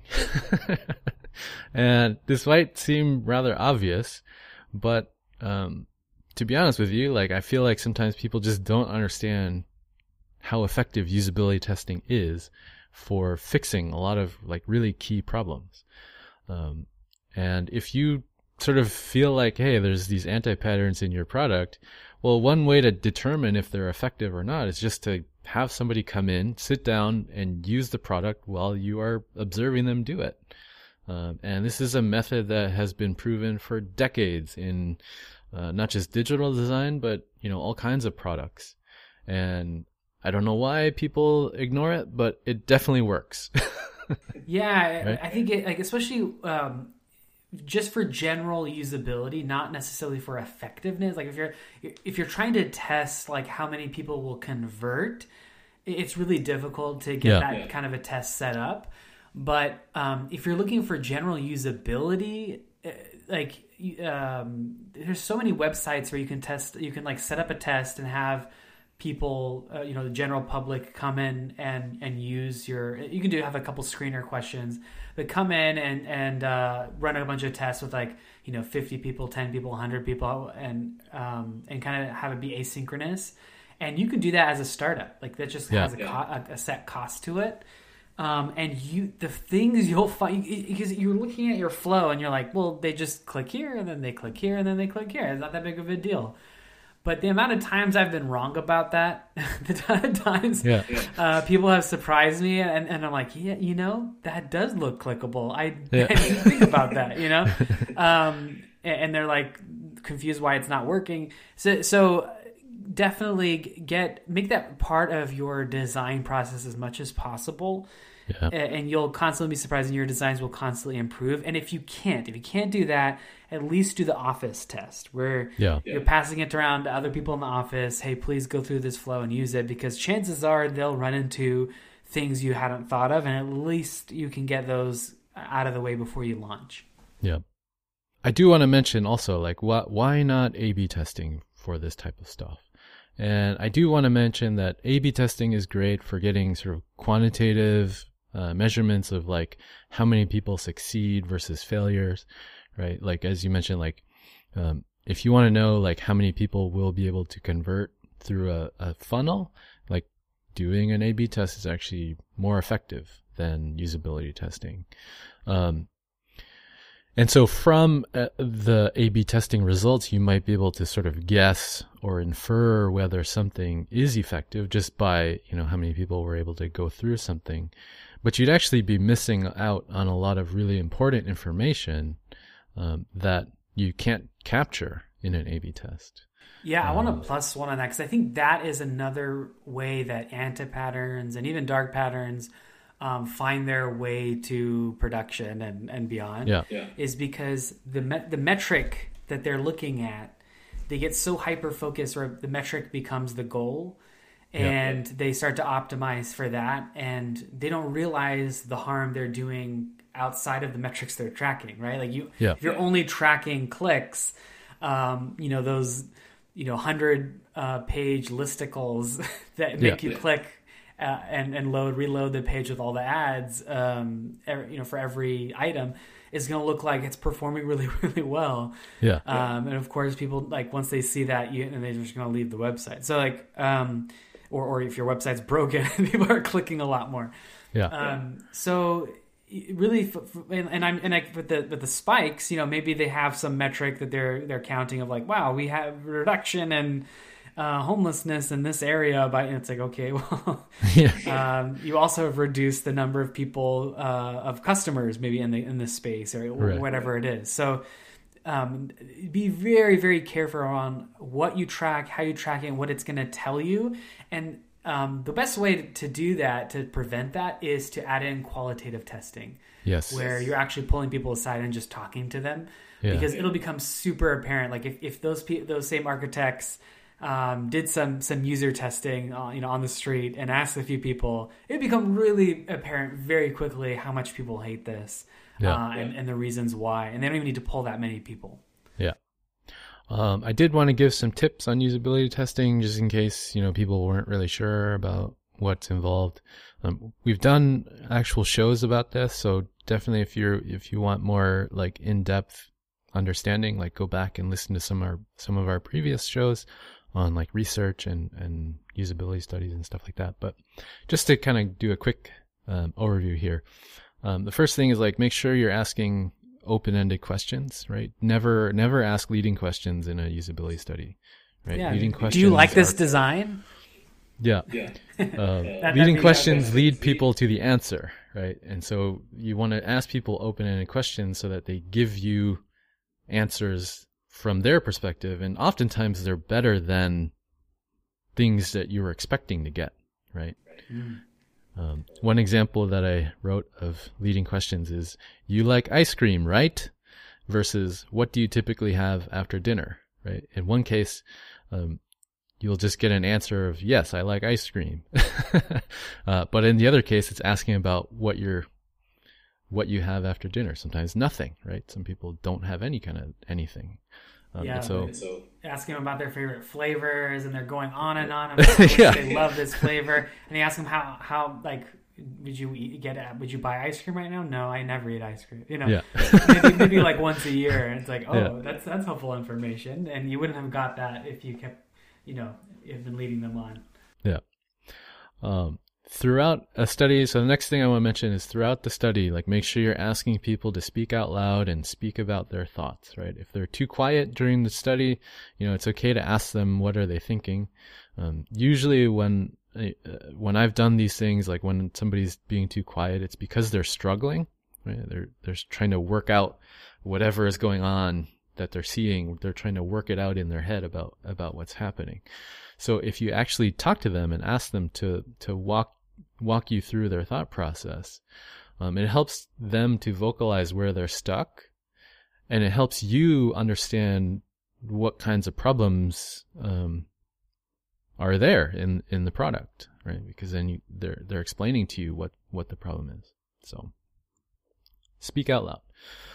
And this might seem rather obvious, but um, to be honest with you, like I feel like sometimes people just don't understand how effective usability testing is for fixing a lot of like really key problems. Um, and if you sort of feel like, hey, there's these anti-patterns in your product, well, one way to determine if they're effective or not is just to have somebody come in, sit down, and use the product while you are observing them do it. Um, and this is a method that has been proven for decades in uh, not just digital design, but, you know, all kinds of products. And I don't know why people ignore it, but it definitely works. Yeah, right? I think it, like, especially um, just for general usability, not necessarily for effectiveness. Like if you're if you're trying to test like how many people will convert, it's really difficult to get yeah. that yeah. kind of a test set up. But um, if you're looking for general usability, like um, there's so many websites where you can test, you can like set up a test and have people, uh, you know, the general public come in and, and use your, you can do have a couple screener questions, but come in and, and uh, run a bunch of tests with like, you know, fifty people, ten people, one hundred people, and um, and kind of have it be asynchronous. And you can do that as a startup. Like that just yeah. has a, co- a, a set cost to it. Um, and you, the things you'll find, because you're looking at your flow and you're like, well, they just click here and then they click here and then they click here. It's not that big of a deal. But the amount of times I've been wrong about that, the amount of times yeah. uh, people have surprised me, and, and I'm like, yeah, you know, that does look clickable. I, yeah. I didn't think about that, you know? Um, and, and they're like confused why it's not working. So, so definitely get make that part of your design process as much as possible. Yeah. And you'll constantly be surprised, and your designs will constantly improve. And if you can't, if you can't do that, at least do the office test where yeah. you're passing it around to other people in the office. Hey, please go through this flow and use it, because chances are they'll run into things you hadn't thought of, and at least you can get those out of the way before you launch. Yeah. I do want to mention also, like, why, why not A B testing for this type of stuff? And I do want to mention that A B testing is great for getting sort of quantitative uh, measurements of like how many people succeed versus failures, right? Like, as you mentioned, like, um, if you want to know like how many people will be able to convert through a, a funnel, like doing an A B test is actually more effective than usability testing. Um, And so from uh, the A B testing results, you might be able to sort of guess or infer whether something is effective just by, you know, how many people were able to go through something. But you'd actually be missing out on a lot of really important information um, that you can't capture in an A B test. Yeah, I want to plus one on that because I think that is another way that anti-patterns and even dark patterns um, find their way to production and, and beyond. Yeah. Yeah. Is because the me- the metric that they're looking at, they get so hyper-focused where the metric becomes the goal, and Yeah. they start to optimize for that, and they don't realize the harm they're doing outside of the metrics they're tracking, right? Like you, Yeah. if you're only tracking clicks, um, you know, those... you know, hundred uh, page listicles that make Yeah. you click uh, and and load, reload the page with all the ads. Um, every, you know, for every item is going to look like it's performing really, really well. Yeah. Um, and of course, people like once they see that, you and they're just going to leave the website. So like, um, or or if your website's broken, people are clicking a lot more. Yeah. Um, so. Really, and, and I'm and like with the with the spikes, you know, maybe they have some metric that they're they're counting of like, wow, we have reduction in uh, homelessness in this area, but it's like, okay, well, yeah. um, you also have reduced the number of people uh, of customers maybe in the in this space or Right. whatever it is. So um, be very very careful on what you track, how you track it, and what it's going to tell you, and Um, the best way to do that, to prevent that, is to add in qualitative testing. Yes. Where you're actually pulling people aside and just talking to them. Yeah. Because it'll become super apparent. Like if, if those pe- those same architects um, did some some user testing uh, you know, on the street and asked a few people, it'd become really apparent very quickly how much people hate this Yeah. uh, and, and the reasons why. And they don't even need to pull that many people. Yeah. Um, I did want to give some tips on usability testing just in case, you know, people weren't really sure about what's involved. Um, we've done actual shows about this, so definitely if you're, if you want more like in-depth understanding, like go back and listen to some of our, some of our previous shows on like research and, and usability studies and stuff like that. But just to kind of do a quick um, overview here. Um, the first thing is like, make sure you're asking open-ended questions, right? Never, never ask leading questions in a usability study, right? Yeah. Leading Do questions. you like this are- design? Yeah. Yeah. Um, that leading means- questions lead people to the answer, right? And so you want to ask people open-ended questions so that they give you answers from their perspective, and oftentimes they're better than things that you were expecting to get, right? Mm. Um, one example that I wrote of leading questions is, you like ice cream, right? Versus, what do you typically have after dinner, right? In one case, um, you'll just get an answer of, yes, I like ice cream. uh, but in the other case, it's asking about what you're, what you have after dinner. Sometimes nothing, right? Some people don't have any kind of anything. Um, Yeah, and so, And so Ask them about their favorite flavors, and they're going on and on about how much Yeah. they love this flavor. And you ask them how, how like, would you eat, get? Would you buy ice cream right now? No, I never eat ice cream. You know, yeah. maybe, maybe like once a year. And it's like, oh, Yeah. that's that's helpful information, and you wouldn't have got that if you kept, you know, you've been leading them on. Yeah. Um, throughout a study, so the next thing I want to mention is throughout the study, like make sure you're asking people to speak out loud and speak about their thoughts, right? If they're too quiet during the study, you know, it's okay to ask them, what are they thinking? Um, usually when, uh, when I've done these things, like when somebody's being too quiet, it's because they're struggling, right? They're, they're trying to work out whatever is going on that they're seeing. They're trying to work it out in their head about, about what's happening. So if you actually talk to them and ask them to, to walk, walk you through their thought process, um, it helps them to vocalize where they're stuck, and it helps you understand what kinds of problems, um, are there in, in the product, right? Because then you, they're, they're explaining to you what, what the problem is. So speak out loud.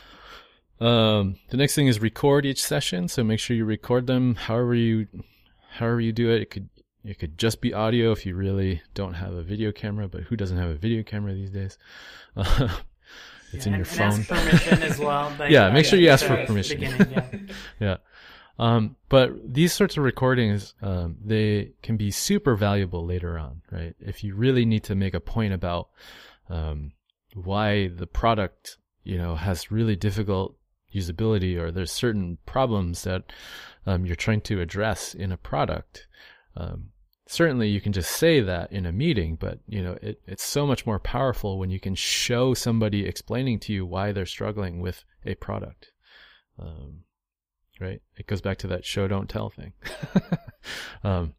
Um, the next thing is record each session. So make sure you record them however you, however you do it. It could, it could just be audio if you really don't have a video camera, but who doesn't have a video camera these days? Uh, it's Yeah, in and, your and phone. ask permission as well. Like, Yeah, make sure you ask at for the permission. beginning, yeah. Yeah. Um, but these sorts of recordings, um, they can be super valuable later on, right? If you really need to make a point about, um, why the product, you know, has really difficult usability, or there's certain problems that um, you're trying to address in a product. Um, certainly you can just say that in a meeting, but you know, it, it's so much more powerful when you can show somebody explaining to you why they're struggling with a product. Um, right? It goes back to that show, don't tell thing. um,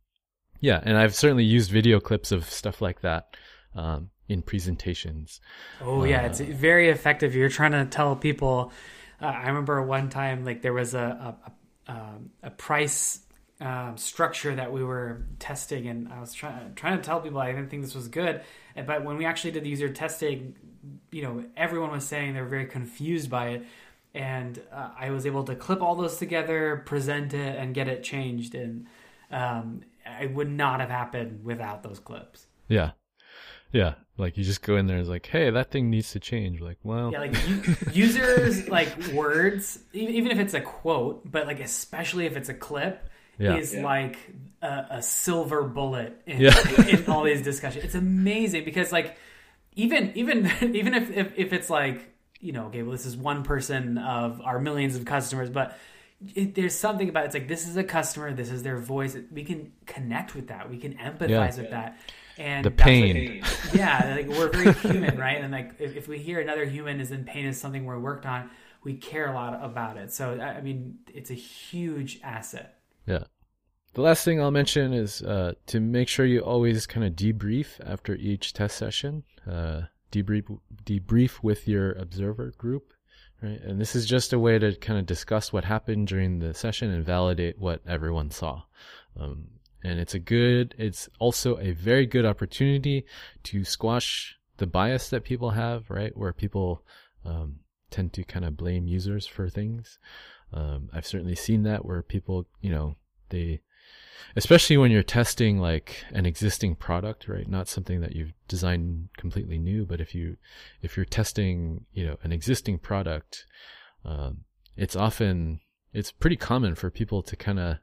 yeah. And I've certainly used video clips of stuff like that, um, in presentations. Oh yeah. Uh, it's very effective. You're trying to tell people, uh, I remember one time, like there was a, a, a, a price Um, structure that we were testing, and I was trying trying to tell people I didn't think this was good. But when we actually did the user testing, you know, everyone was saying they were very confused by it, and uh, I was able to clip all those together, present it, and get it changed. And um, it would not have happened without those clips. Yeah, yeah. Like you just go in there and it's like, hey, that thing needs to change. Like, well, yeah, like u- users like words, even if it's a quote, but like especially if it's a clip. Yeah. is yeah. like a, a silver bullet in, yeah. in all these discussions. It's amazing because like even even even if, if if it's like, you know, okay, well, this is one person of our millions of customers, but it, there's something about it. It's like, this is a customer, this is their voice. We can connect with that. We can empathize yeah. with that. And the pain. Like, yeah, like we're very human, right? And like if, if we hear another human is in pain is something we're worked on, we care a lot about it. So I mean, it's a huge asset. Yeah. The last thing I'll mention is uh, to make sure you always kind of debrief after each test session. Uh, debrief debrief with your observer group, right? And this is just a way to kind of discuss what happened during the session and validate what everyone saw. Um, and it's a good, it's also a very good opportunity to squash the bias that people have, right? Where people um, tend to kind of blame users for things. Um, I've certainly seen that where people, you know, they, especially when you're testing like an existing product, right? Not something that you've designed completely new, but if you, if you're testing, you know, an existing product, um, it's often, it's pretty common for people to kind of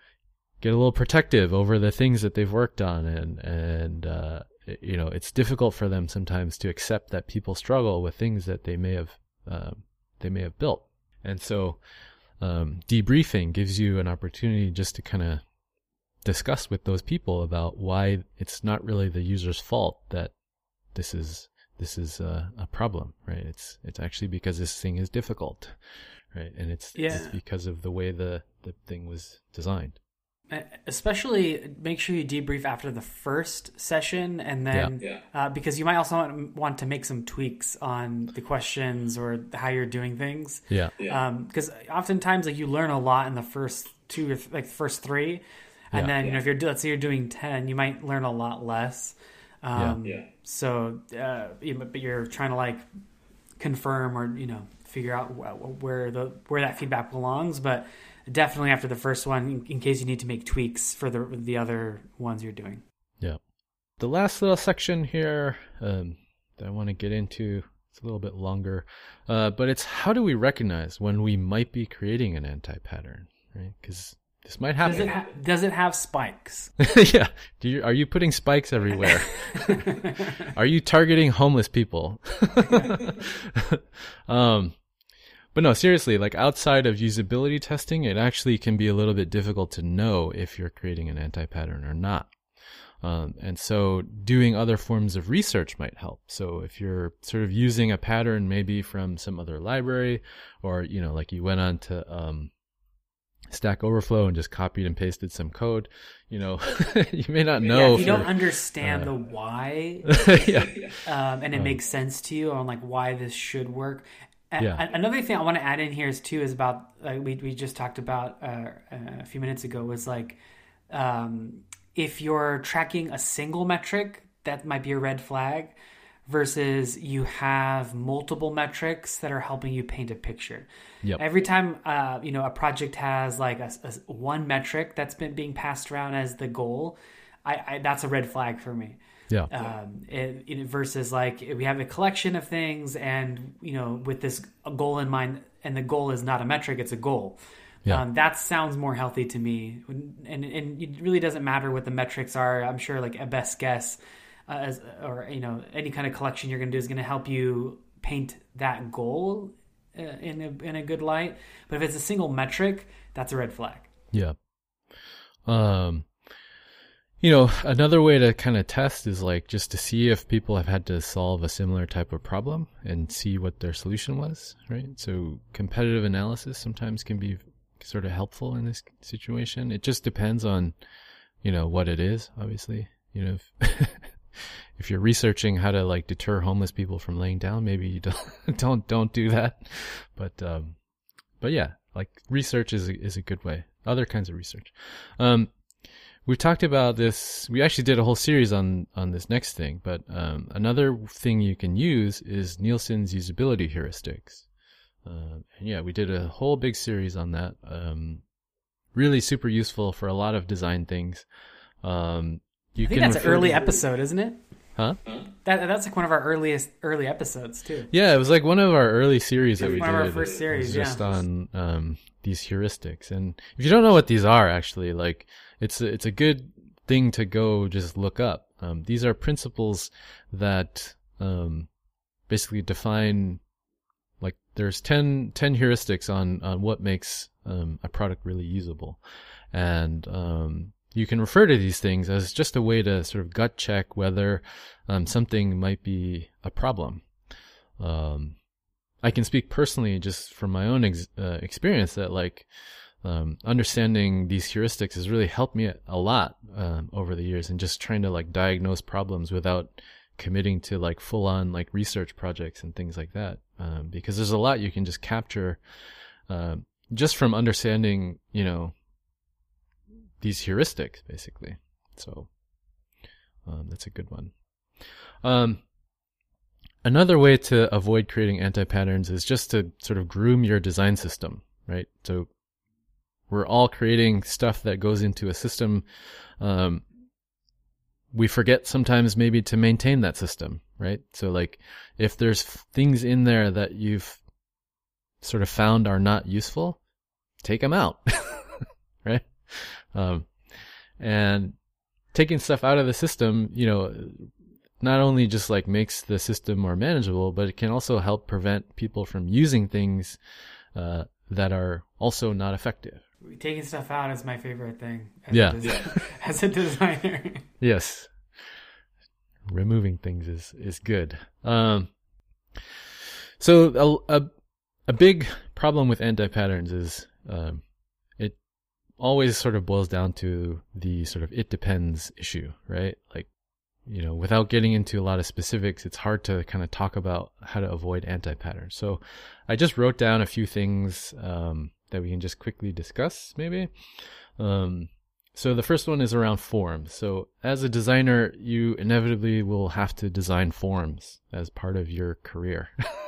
get a little protective over the things that they've worked on. And, and, uh, you know, it's difficult for them sometimes to accept that people struggle with things that they may have, um, they may have built. And so, um, debriefing gives you an opportunity just to kind of discuss with those people about why it's not really the user's fault that this is, this is a, a problem, right? It's, it's actually because this thing is difficult, right? And it's, yeah. it's because of the way the, the thing was designed. Especially make sure you debrief after the first session, and then yeah. uh, because you might also want to make some tweaks on the questions or how you're doing things. Yeah. Because um, oftentimes, like you learn a lot in the first two or th- like first three, and yeah. then you know if you're let's say you're doing ten, you might learn a lot less. Um, yeah. yeah. So, uh, but you're trying to like confirm or you know figure out where the where that feedback belongs, but. Definitely after the first one, in, in case you need to make tweaks for the the other ones you're doing. Yeah. The last little section here um, that I want to get into, it's a little bit longer, uh, but it's how do we recognize when we might be creating an anti-pattern, right? Because this might happen. Does it, ha- does it have spikes? yeah. Do you, are you putting spikes everywhere? Are you targeting homeless people? um. But no, seriously, like outside of usability testing, it actually can be a little bit difficult to know if you're creating an anti-pattern or not. Um, and so doing other forms of research might help. So if you're sort of using a pattern maybe from some other library, or, you know, like you went on to um, Stack Overflow and just copied and pasted some code, you know, you may not know. Yeah, if you for, don't understand uh, the why, yeah. um, and it um, makes sense to you on like why this should work. Yeah. Another thing I want to add in here is too is about like we we just talked about uh, a few minutes ago was like um, if you're tracking a single metric, that might be a red flag, versus you have multiple metrics that are helping you paint a picture. Yep. Every time uh, you know a project has like a, a one metric that's been being passed around as the goal, I, I that's a red flag for me. Yeah. Um, it, it versus like we have a collection of things, and you know, with this goal in mind, and the goal is not a metric; it's a goal. Yeah. Um, that sounds more healthy to me, and and it really doesn't matter what the metrics are. I'm sure like a best guess, uh, as or you know, any kind of collection you're going to do is going to help you paint that goal uh, in a, in a good light. But if it's a single metric, that's a red flag. Yeah. Um, you know, another way to kind of test is like just to see if people have had to solve a similar type of problem and see what their solution was, right? So competitive analysis sometimes can be sort of helpful in this situation. It just depends on, you know, what it is, obviously. You know, if, if you're researching how to like deter homeless people from laying down, maybe you don't don't don't do that. But um, but yeah, like research is a, is a good way. Other kinds of research. Um, we talked about this. We actually did a whole series on on this next thing. But um, another thing you can use is Nielsen's usability heuristics. Uh, and yeah, we did a whole big series on that. Um, really super useful for a lot of design things. Um, you I think can that's an early to, episode, isn't it? Huh? That that's like one of our earliest early episodes too. Yeah, it was like one of our early series that we one did. One of our first series, just yeah. on um, these heuristics. And if you don't know what these are, actually, like it's a, it's a good thing to go just look up. Um, these are principles that um, basically define. Like there's ten, ten heuristics on, on what makes um, a product really usable. And um, you can refer to these things as just a way to sort of gut check whether um, something might be a problem. Um, I can speak personally just from my own ex- uh, experience that like um, understanding these heuristics has really helped me a lot um, over the years and just trying to like diagnose problems without committing to like full on like research projects and things like that. Um, because there's a lot you can just capture, uh, just from understanding, you know, these heuristics basically. So, um, that's a good one. Um, another way to avoid creating anti-patterns is just to sort of groom your design system, right? So we're all creating stuff that goes into a system, um, we forget sometimes maybe to maintain that system, right? So like if there's things in there that you've sort of found are not useful, take them out, right? Um, and taking stuff out of the system, you know, not only just like makes the system more manageable, but it can also help prevent people from using things uh, that are also not effective. Taking stuff out is my favorite thing. As Yeah. A desi- as a designer. Yes. Removing things is, is good. Um, so a, a, a big problem with anti-patterns is, um, it always sort of boils down to the sort of it depends issue, right? Like, you know, without getting into a lot of specifics, it's hard to kind of talk about how to avoid anti-patterns. So I just wrote down a few things, um, that we can just quickly discuss maybe. Um, so the first one is around forms. So as a designer, you inevitably will have to design forms as part of your career.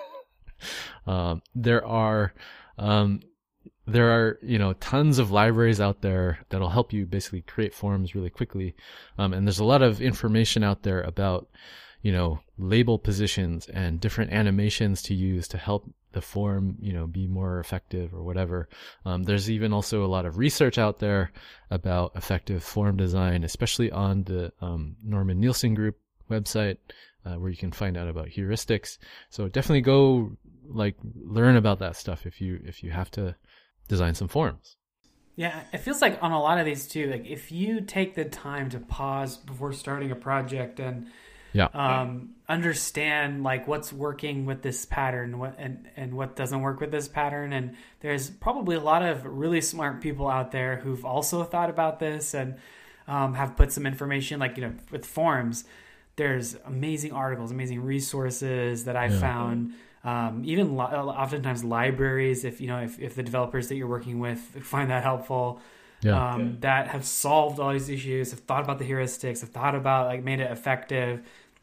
um, there are, um, there are, you know, tons of libraries out there that'll help you basically create forms really quickly. Um, and there's a lot of information out there about, you know, label positions and different animations to use to help the form, you know, be more effective or whatever. Um, there's even also a lot of research out there about effective form design, especially on the um, Norman Nielsen Group website, uh, where you can find out about heuristics. So definitely go like learn about that stuff if you if you have to design some forms. Yeah, it feels like on a lot of these too, like if you take the time to pause before starting a project and Yeah. um, understand like what's working with this pattern, what and, and what doesn't work with this pattern. And there's probably a lot of really smart people out there who've also thought about this and um, have put some information, like, you know, with forms, there's amazing articles, amazing resources that I've Yeah. found. Um, even li- oftentimes libraries, if you know, if, if the developers that you're working with find that helpful, Yeah. um, that have solved all these issues, have thought about the heuristics, have thought about like made it effective.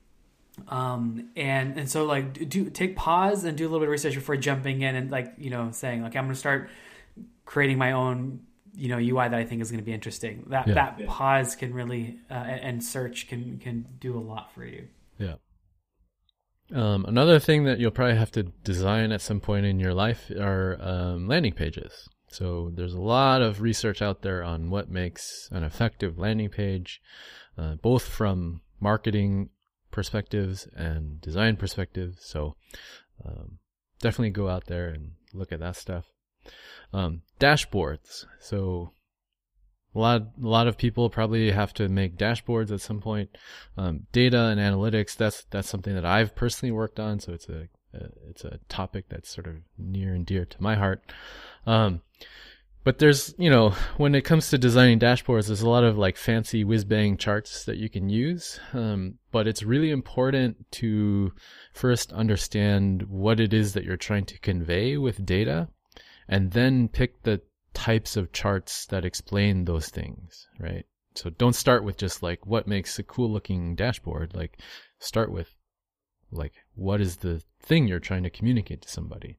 Um, and, and so like do take pause and do a little bit of research before jumping in and like, you know, saying like, I'm going to start creating my own, you know, U I that I think is going to be interesting. That, Yeah. that pause can really, uh, and search can, can do a lot for you. Yeah. Um, another thing that you'll probably have to design at some point in your life are um, landing pages. So there's a lot of research out there on what makes an effective landing page, uh, both from marketing perspectives and design perspectives. So um, definitely go out there and look at that stuff. Um, dashboards. So a lot, a lot of people probably have to make dashboards at some point. Um, data and analytics. That's that's something that I've personally worked on. So it's a, a it's a topic that's sort of near and dear to my heart. Um, but there's, you know, when it comes to designing dashboards, there's a lot of like fancy whiz-bang charts that you can use. Um, but it's really important to first understand what it is that you're trying to convey with data, and then pick the types of charts that explain those things, right? So don't start with just like what makes a cool looking dashboard. Like start with like what is the thing you're trying to communicate to somebody.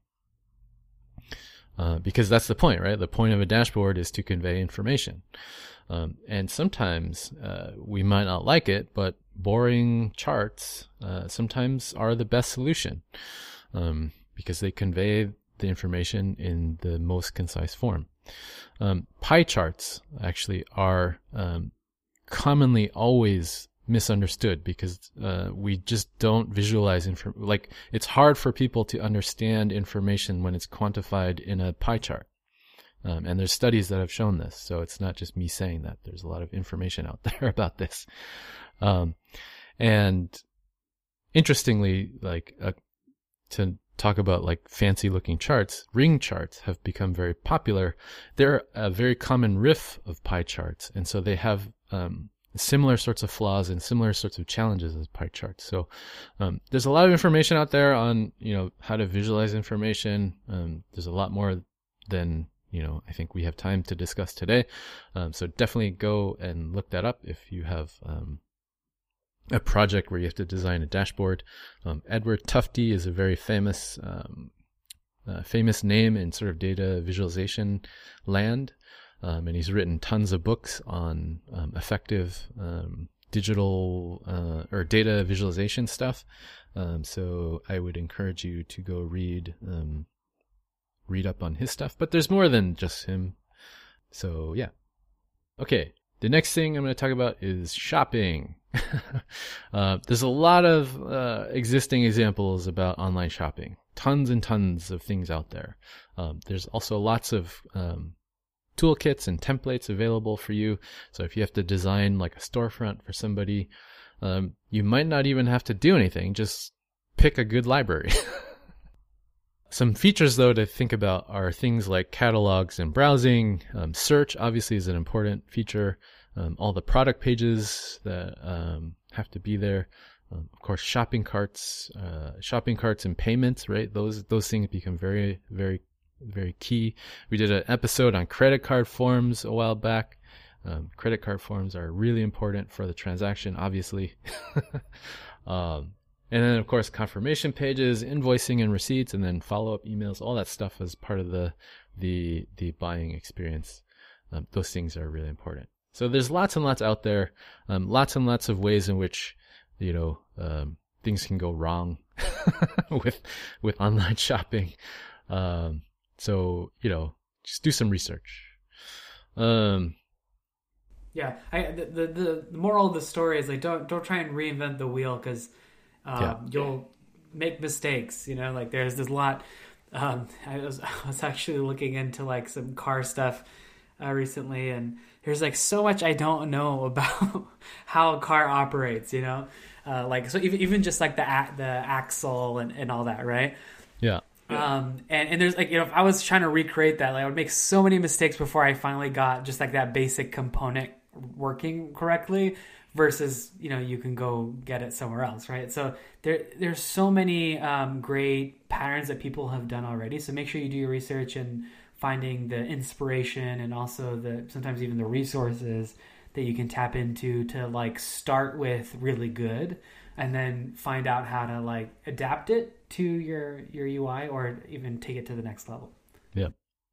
Uh, because that's the point, right? The point of a dashboard is to convey information. Um, and sometimes uh, we might not like it, but boring charts uh, sometimes are the best solution um, because they convey the information in the most concise form. Um, pie charts actually are um, commonly always misunderstood because uh, we just don't visualize info. Like it's hard for people to understand information when it's quantified in a pie chart. Um, and there's studies that have shown this. So it's not just me saying that. There's a lot of information out there about this. Um, and interestingly, like uh, to talk about like fancy looking charts, ring charts have become very popular. They're a very common riff of pie charts. And so they have um, similar sorts of flaws and similar sorts of challenges as pie charts. So um, there's a lot of information out there on, you know, how to visualize information. Um, there's a lot more than, you know, I think we have time to discuss today. Um, so definitely go and look that up if you have um, a project where you have to design a dashboard. Um, Edward Tufte is a very famous, um, uh, famous name in sort of data visualization land. Um, and he's written tons of books on um, effective um, digital uh, or data visualization stuff. Um, so I would encourage you to go read um, read up on his stuff. But there's more than just him. So yeah. Okay. The next thing I'm going to talk about is shopping. uh, there's a lot of uh, existing examples about online shopping. Tons and tons of things out there. Um, there's also lots of um, toolkits and templates available for you. So if you have to design like a storefront for somebody, um, you might not even have to do anything. Just pick a good library. Some features, though, to think about are things like catalogs and browsing. Um, search, obviously, is an important feature. Um, all the product pages that um, have to be there. Um, of course, shopping carts, uh, shopping carts and payments, right? Those those things become very, very, very key. We did an episode on credit card forms a while back. Um, credit card forms are really important for the transaction, obviously. um, And then, of course, confirmation pages, invoicing and receipts, and then follow-up emails. All that stuff is part of the the the buying experience. Um, those things are really important. So there's lots and lots out there, um, lots and lots of ways in which, you know, um, things can go wrong with with online shopping. Um, so, you know, just do some research. Um, yeah, I, the, the the moral of the story is like don't don't try and reinvent the wheel because. Um, yeah. You'll make mistakes, you know, like there's this lot, um, I was, I was actually looking into like some car stuff, uh, recently, and there's like so much I don't know about how a car operates, you know, uh, like, so even, even just like the, the axle and, and all that. Right. Yeah. Um, and, and there's like, you know, if I was trying to recreate that, like I would make so many mistakes before I finally got just like that basic component working correctly. Versus, you know, you can go get it somewhere else, right? So there, there's so many um, great patterns that people have done already. So make sure you do your research and finding the inspiration and also the sometimes even the resources that you can tap into to like start with really good, and then find out how to like adapt it to your your U I or even take it to the next level. Yeah.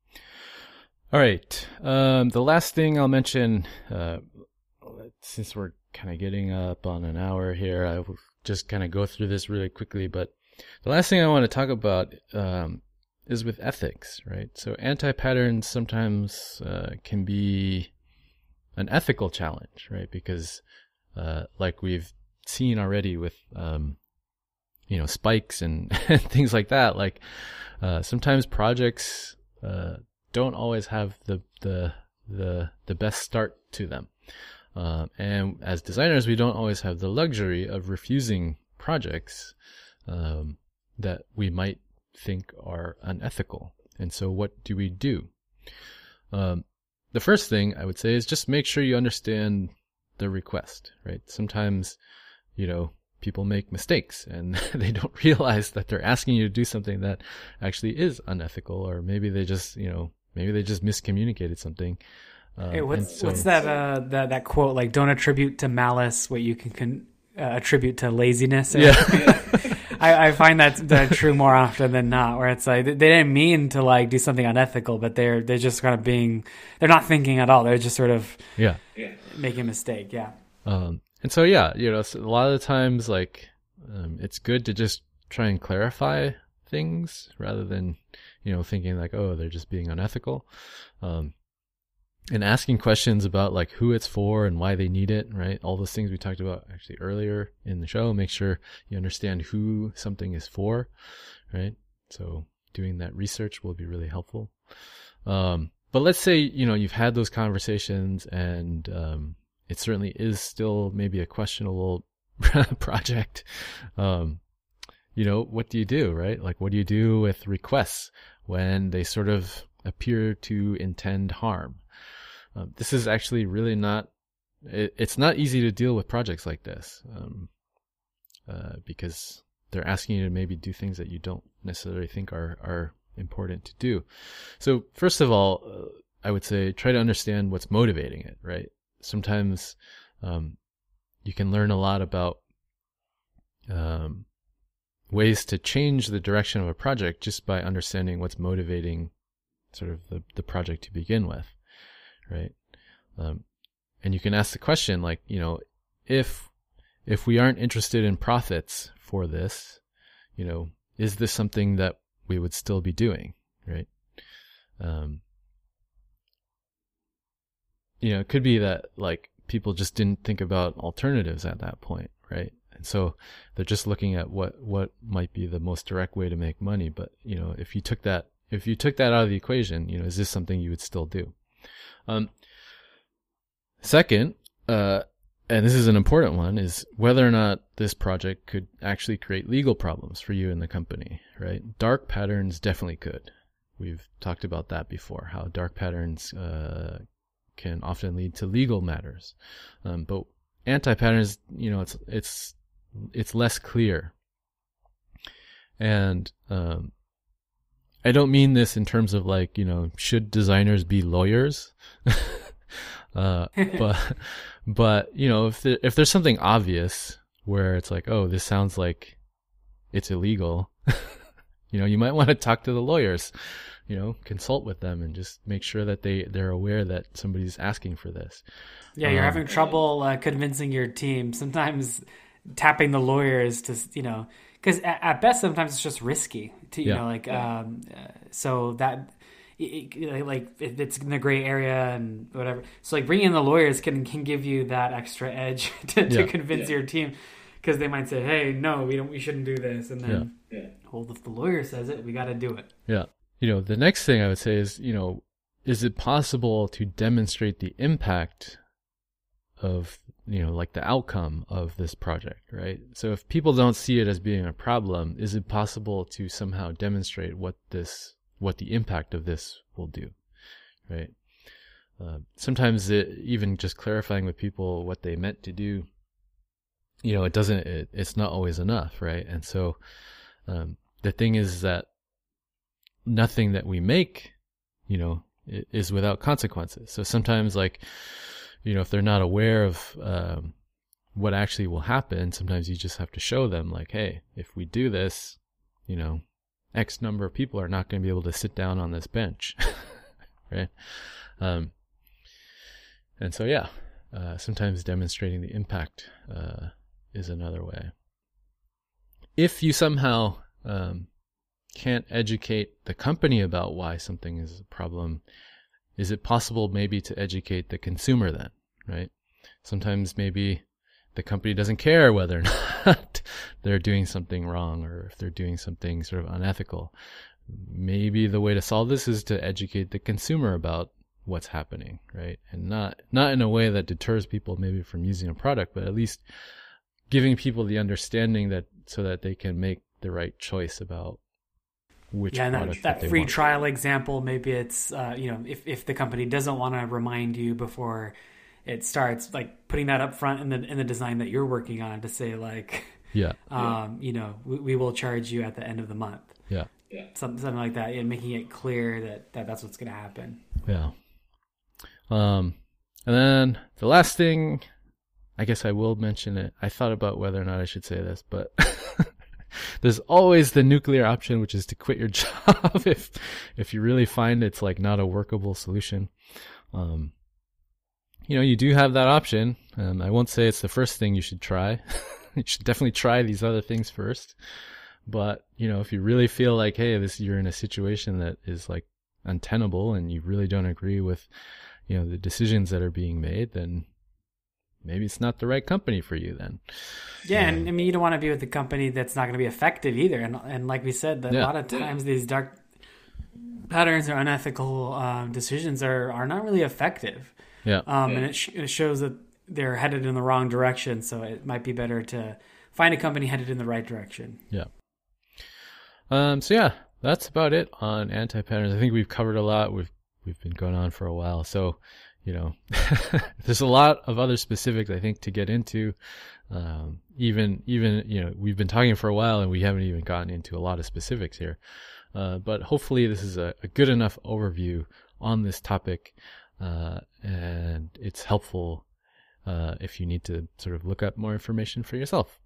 All right. Um, the last thing I'll mention, uh, since we're kind of getting up on an hour here, I will just kind of go through this really quickly. But the last thing I want to talk about um, is with ethics, right? So anti-patterns sometimes uh, can be an ethical challenge, right? Because uh, like we've seen already with um, you know, spikes and, and things like that. Like, uh, sometimes projects, uh, don't always have the, the, the, the best start to them. Uh, and as designers, we don't always have the luxury of refusing projects, um, that we might think are unethical. And so what do we do? Um, the first thing I would say is just make sure you understand the request, right? Sometimes, you know, people make mistakes and they don't realize that they're asking you to do something that actually is unethical, or maybe they just, you know, maybe they just miscommunicated something. Um, hey, what's so, what's that uh that that quote, like, don't attribute to malice what you can, can uh, attribute to laziness? Yeah. I, I find that, that true more often than not, where it's like they didn't mean to like do something unethical, but they're they're just kind of being, they're not thinking at all. They're just sort of yeah making a mistake. Yeah. Um, and so yeah, you know, so a lot of the times, like, um, it's good to just try and clarify things rather than, you know, thinking like, oh, they're just being unethical. Um, and asking questions about like who it's for and why they need it, right? All those things we talked about actually earlier in the show. Make sure you understand who something is for, right? So doing that research will be really helpful. Um, but let's say, you know, you've had those conversations and, um, it certainly is still maybe a questionable project. Um, you know, what do you do, right? Like, what do you do with requests when they sort of appear to intend harm? Um, this is actually really not, it, it's not easy to deal with projects like this, um, uh, because they're asking you to maybe do things that you don't necessarily think are, are important to do. So first of all, uh, I would say try to understand what's motivating it, right? Sometimes, um, you can learn a lot about, um, ways to change the direction of a project just by understanding what's motivating sort of the, the project to begin with. Right. Um, and you can ask the question, like, you know, if, if we aren't interested in profits for this, you know, is this something that we would still be doing? Right. Um, you know, it could be that like people just didn't think about alternatives at that point. Right. And so they're just looking at what, what might be the most direct way to make money. But, you know, if you took that, if you took that out of the equation, you know, is this something you would still do? Um, second, uh, and this is an important one, is whether or not this project could actually create legal problems for you and the company, right? Dark patterns definitely could. We've talked about that before, how dark patterns, uh, can often lead to legal matters. Um, but anti-patterns, you know, it's, it's, it's less clear. And, um, I don't mean this in terms of like, you know, should designers be lawyers? uh, but, but, you know, if there, if there's something obvious where it's like, oh, this sounds like it's illegal, you know, you might want to talk to the lawyers, you know, consult with them and just make sure that they, they're aware that somebody's asking for this. Yeah. You're um, having trouble uh, convincing your team. Sometimes tapping the lawyers to, you know, because at, at best, sometimes it's just risky to, you Yeah. know, like, yeah. um, uh, so that, it, it, like, if it's in the gray area and whatever. So, like, bringing in the lawyers can, can give you that extra edge to, to Yeah. convince yeah. your team, because they might say, hey, no, we don't, we shouldn't do this. And then, yeah. well, if the lawyer says it, we got to do it. Yeah. You know, the next thing I would say is, you know, is it possible to demonstrate the impact of, you know, like the outcome of this project, right? So if people don't see it as being a problem, is it possible to somehow demonstrate what this, what the impact of this will do, right? Uh, sometimes it, even just clarifying with people what they meant to do, you know, it doesn't, it, it's not always enough, right? And so, um, the thing is that nothing that we make, you know, is without consequences. So sometimes, like, you know, if they're not aware of um, what actually will happen, sometimes you just have to show them, like, hey, if we do this, you know, X number of people are not going to be able to sit down on this bench, right? Um, and so, yeah, uh, sometimes demonstrating the impact uh, is another way. If you somehow um, can't educate the company about why something is a problem, is it possible maybe to educate the consumer then, right? Sometimes maybe the company doesn't care whether or not they're doing something wrong or if they're doing something sort of unethical. Maybe the way to solve this is to educate the consumer about what's happening, right? And not not in a way that deters people maybe from using a product, but at least giving people the understanding that so that they can make the right choice about which yeah, product that, that, that they free want. trial example, maybe it's uh, you know, if if the company doesn't want to remind you before it starts, like putting that up front in the in the design that you're working on to say like, yeah, um, yeah. you know, we, we will charge you at the end of the month. Yeah, yeah, something something like that, and making it clear that, that that's what's going to happen. Yeah. Um, and then the last thing, I guess I will mention it. I thought about whether or not I should say this, but there's always the nuclear option, which is to quit your job if if you really find it's like not a workable solution. Um, you know, you do have that option. Um, I won't say it's the first thing you should try. You should definitely try these other things first. But, you know, if you really feel like, hey, this you're in a situation that is like untenable and you really don't agree with, you know, the decisions that are being made, then maybe it's not the right company for you then. Yeah, um, and I mean, you don't want to be with a company that's not going to be effective either. And and like we said, that yeah. a lot of times these dark patterns or unethical um, decisions are, are not really effective. Yeah. Um, yeah. And it, sh- it shows that they're headed in the wrong direction. So it might be better to find a company headed in the right direction. Yeah. Um. So yeah, that's about it on anti-patterns. I think we've covered a lot. We've we've been going on for a while. So, you know, there's a lot of other specifics I think to get into. Um, even, even, you know, we've been talking for a while and we haven't even gotten into a lot of specifics here. Uh, but hopefully this is a, a good enough overview on this topic. Uh, and it's helpful, uh, if you need to sort of look up more information for yourself.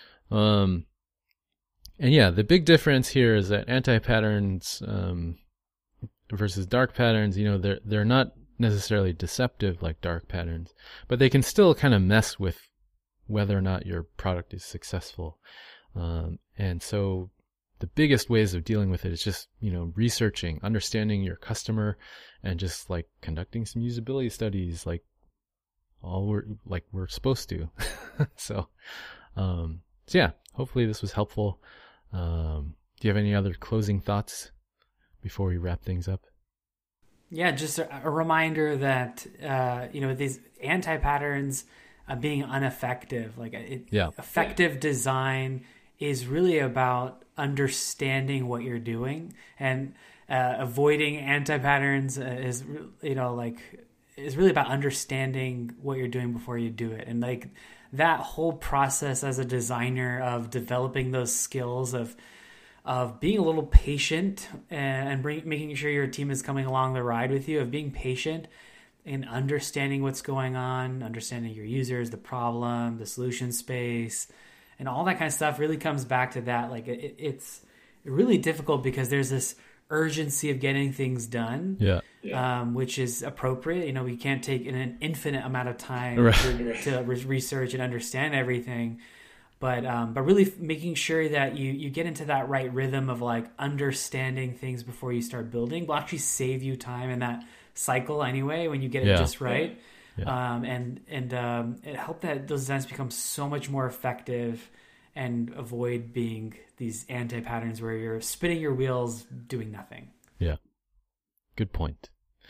Um, and yeah, the big difference here is that anti-patterns, um, versus dark patterns, you know, they're, they're not necessarily deceptive like dark patterns, but they can still kind of mess with whether or not your product is successful. Um, and so the biggest ways of dealing with it is just, you know, researching, understanding your customer, and just like conducting some usability studies, like all we're like we're supposed to. so, um, so yeah, hopefully this was helpful. Um, do you have any other closing thoughts before we wrap things up? Yeah, just a, a reminder that, uh, you know, these anti-patterns uh, being ineffective, like it, yeah. effective design is really about understanding what you're doing, and uh, avoiding anti-patterns is, you know, like is really about understanding what you're doing before you do it. And like that whole process as a designer of developing those skills of of being a little patient and bring, making sure your team is coming along the ride with you, of being patient and understanding what's going on, understanding your users, the problem, the solution space, and all that kind of stuff really comes back to that. Like it, it's really difficult because there's this urgency of getting things done, yeah. um, which is appropriate. You know, we can't take in an infinite amount of time right. to, to research and understand everything. But um, but really making sure that you, you get into that right rhythm of like understanding things before you start building will actually save you time in that cycle anyway when you get it yeah. just right. Yeah. Um, and and um, it helped that those designs become so much more effective and avoid being these anti-patterns where you're spinning your wheels doing nothing. Yeah. Good point.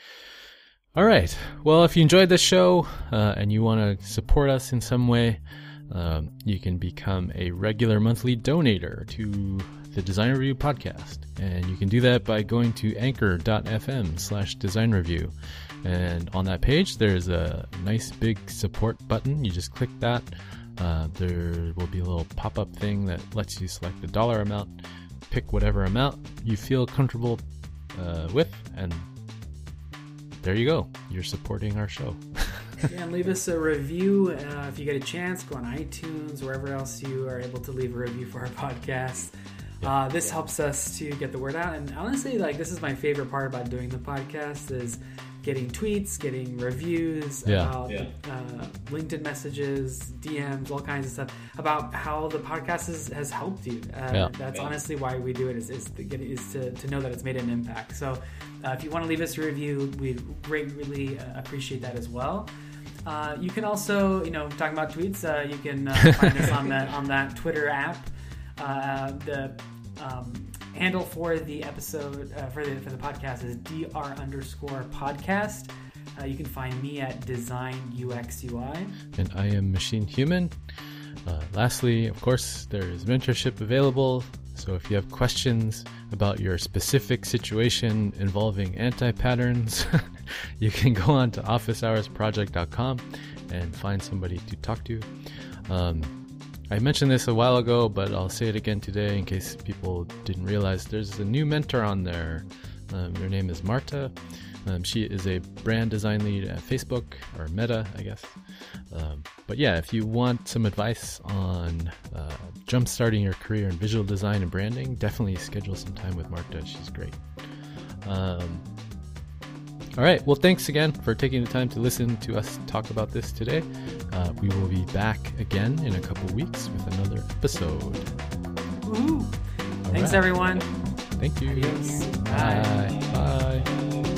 All right. Well, if you enjoyed this show uh, and you want to support us in some way, Um, you can become a regular monthly donator to the Design Review podcast. And you can do that by going to anchor.fm slash design review. And on that page, there's a nice big support button. You just click that. Uh, there will be a little pop-up thing that lets you select the dollar amount, pick whatever amount you feel comfortable uh, with, and there you go. You're supporting our show. Yeah, and leave us a review uh, if you get a chance. Go on iTunes, wherever else you are able to leave a review for our podcast. Yeah. Uh, this yeah. helps us to get the word out. And honestly, like this is my favorite part about doing the podcast is getting tweets, getting reviews, yeah. about yeah. Uh, LinkedIn messages, D Ms, all kinds of stuff about how the podcast is, has helped you. Uh, yeah. That's yeah. honestly why we do it, is, is, to, get, is to, to know that it's made an impact. So uh, if you want to leave us a review, we greatly uh, appreciate that as well. Uh, you can also, you know, talking about tweets, uh, you can uh, find us on that on that Twitter app. Uh, the um, handle for the episode uh, for the for the podcast is dr underscore podcast. Uh, you can find me at Design U X U I, and I am Machine Human. Uh, lastly, of course, there is mentorship available. So if you have questions about your specific situation involving anti-patterns, you can go on to office hours project dot com and find somebody to talk to. Um, I mentioned this a while ago, but I'll say it again today in case people didn't realize. There's a new mentor on there. Um, her name is Marta. Um, she is a brand design lead at Facebook, or Meta, I guess. Um, but yeah, if you want some advice on uh, jump-starting your career in visual design and branding, definitely schedule some time with Marta. She's great. Um, all right. Well, thanks again for taking the time to listen to us talk about this today. Uh, we will be back again in a couple weeks with another episode. Woo! Thanks, right. everyone. Thank you. Adios. Bye. Bye. Bye.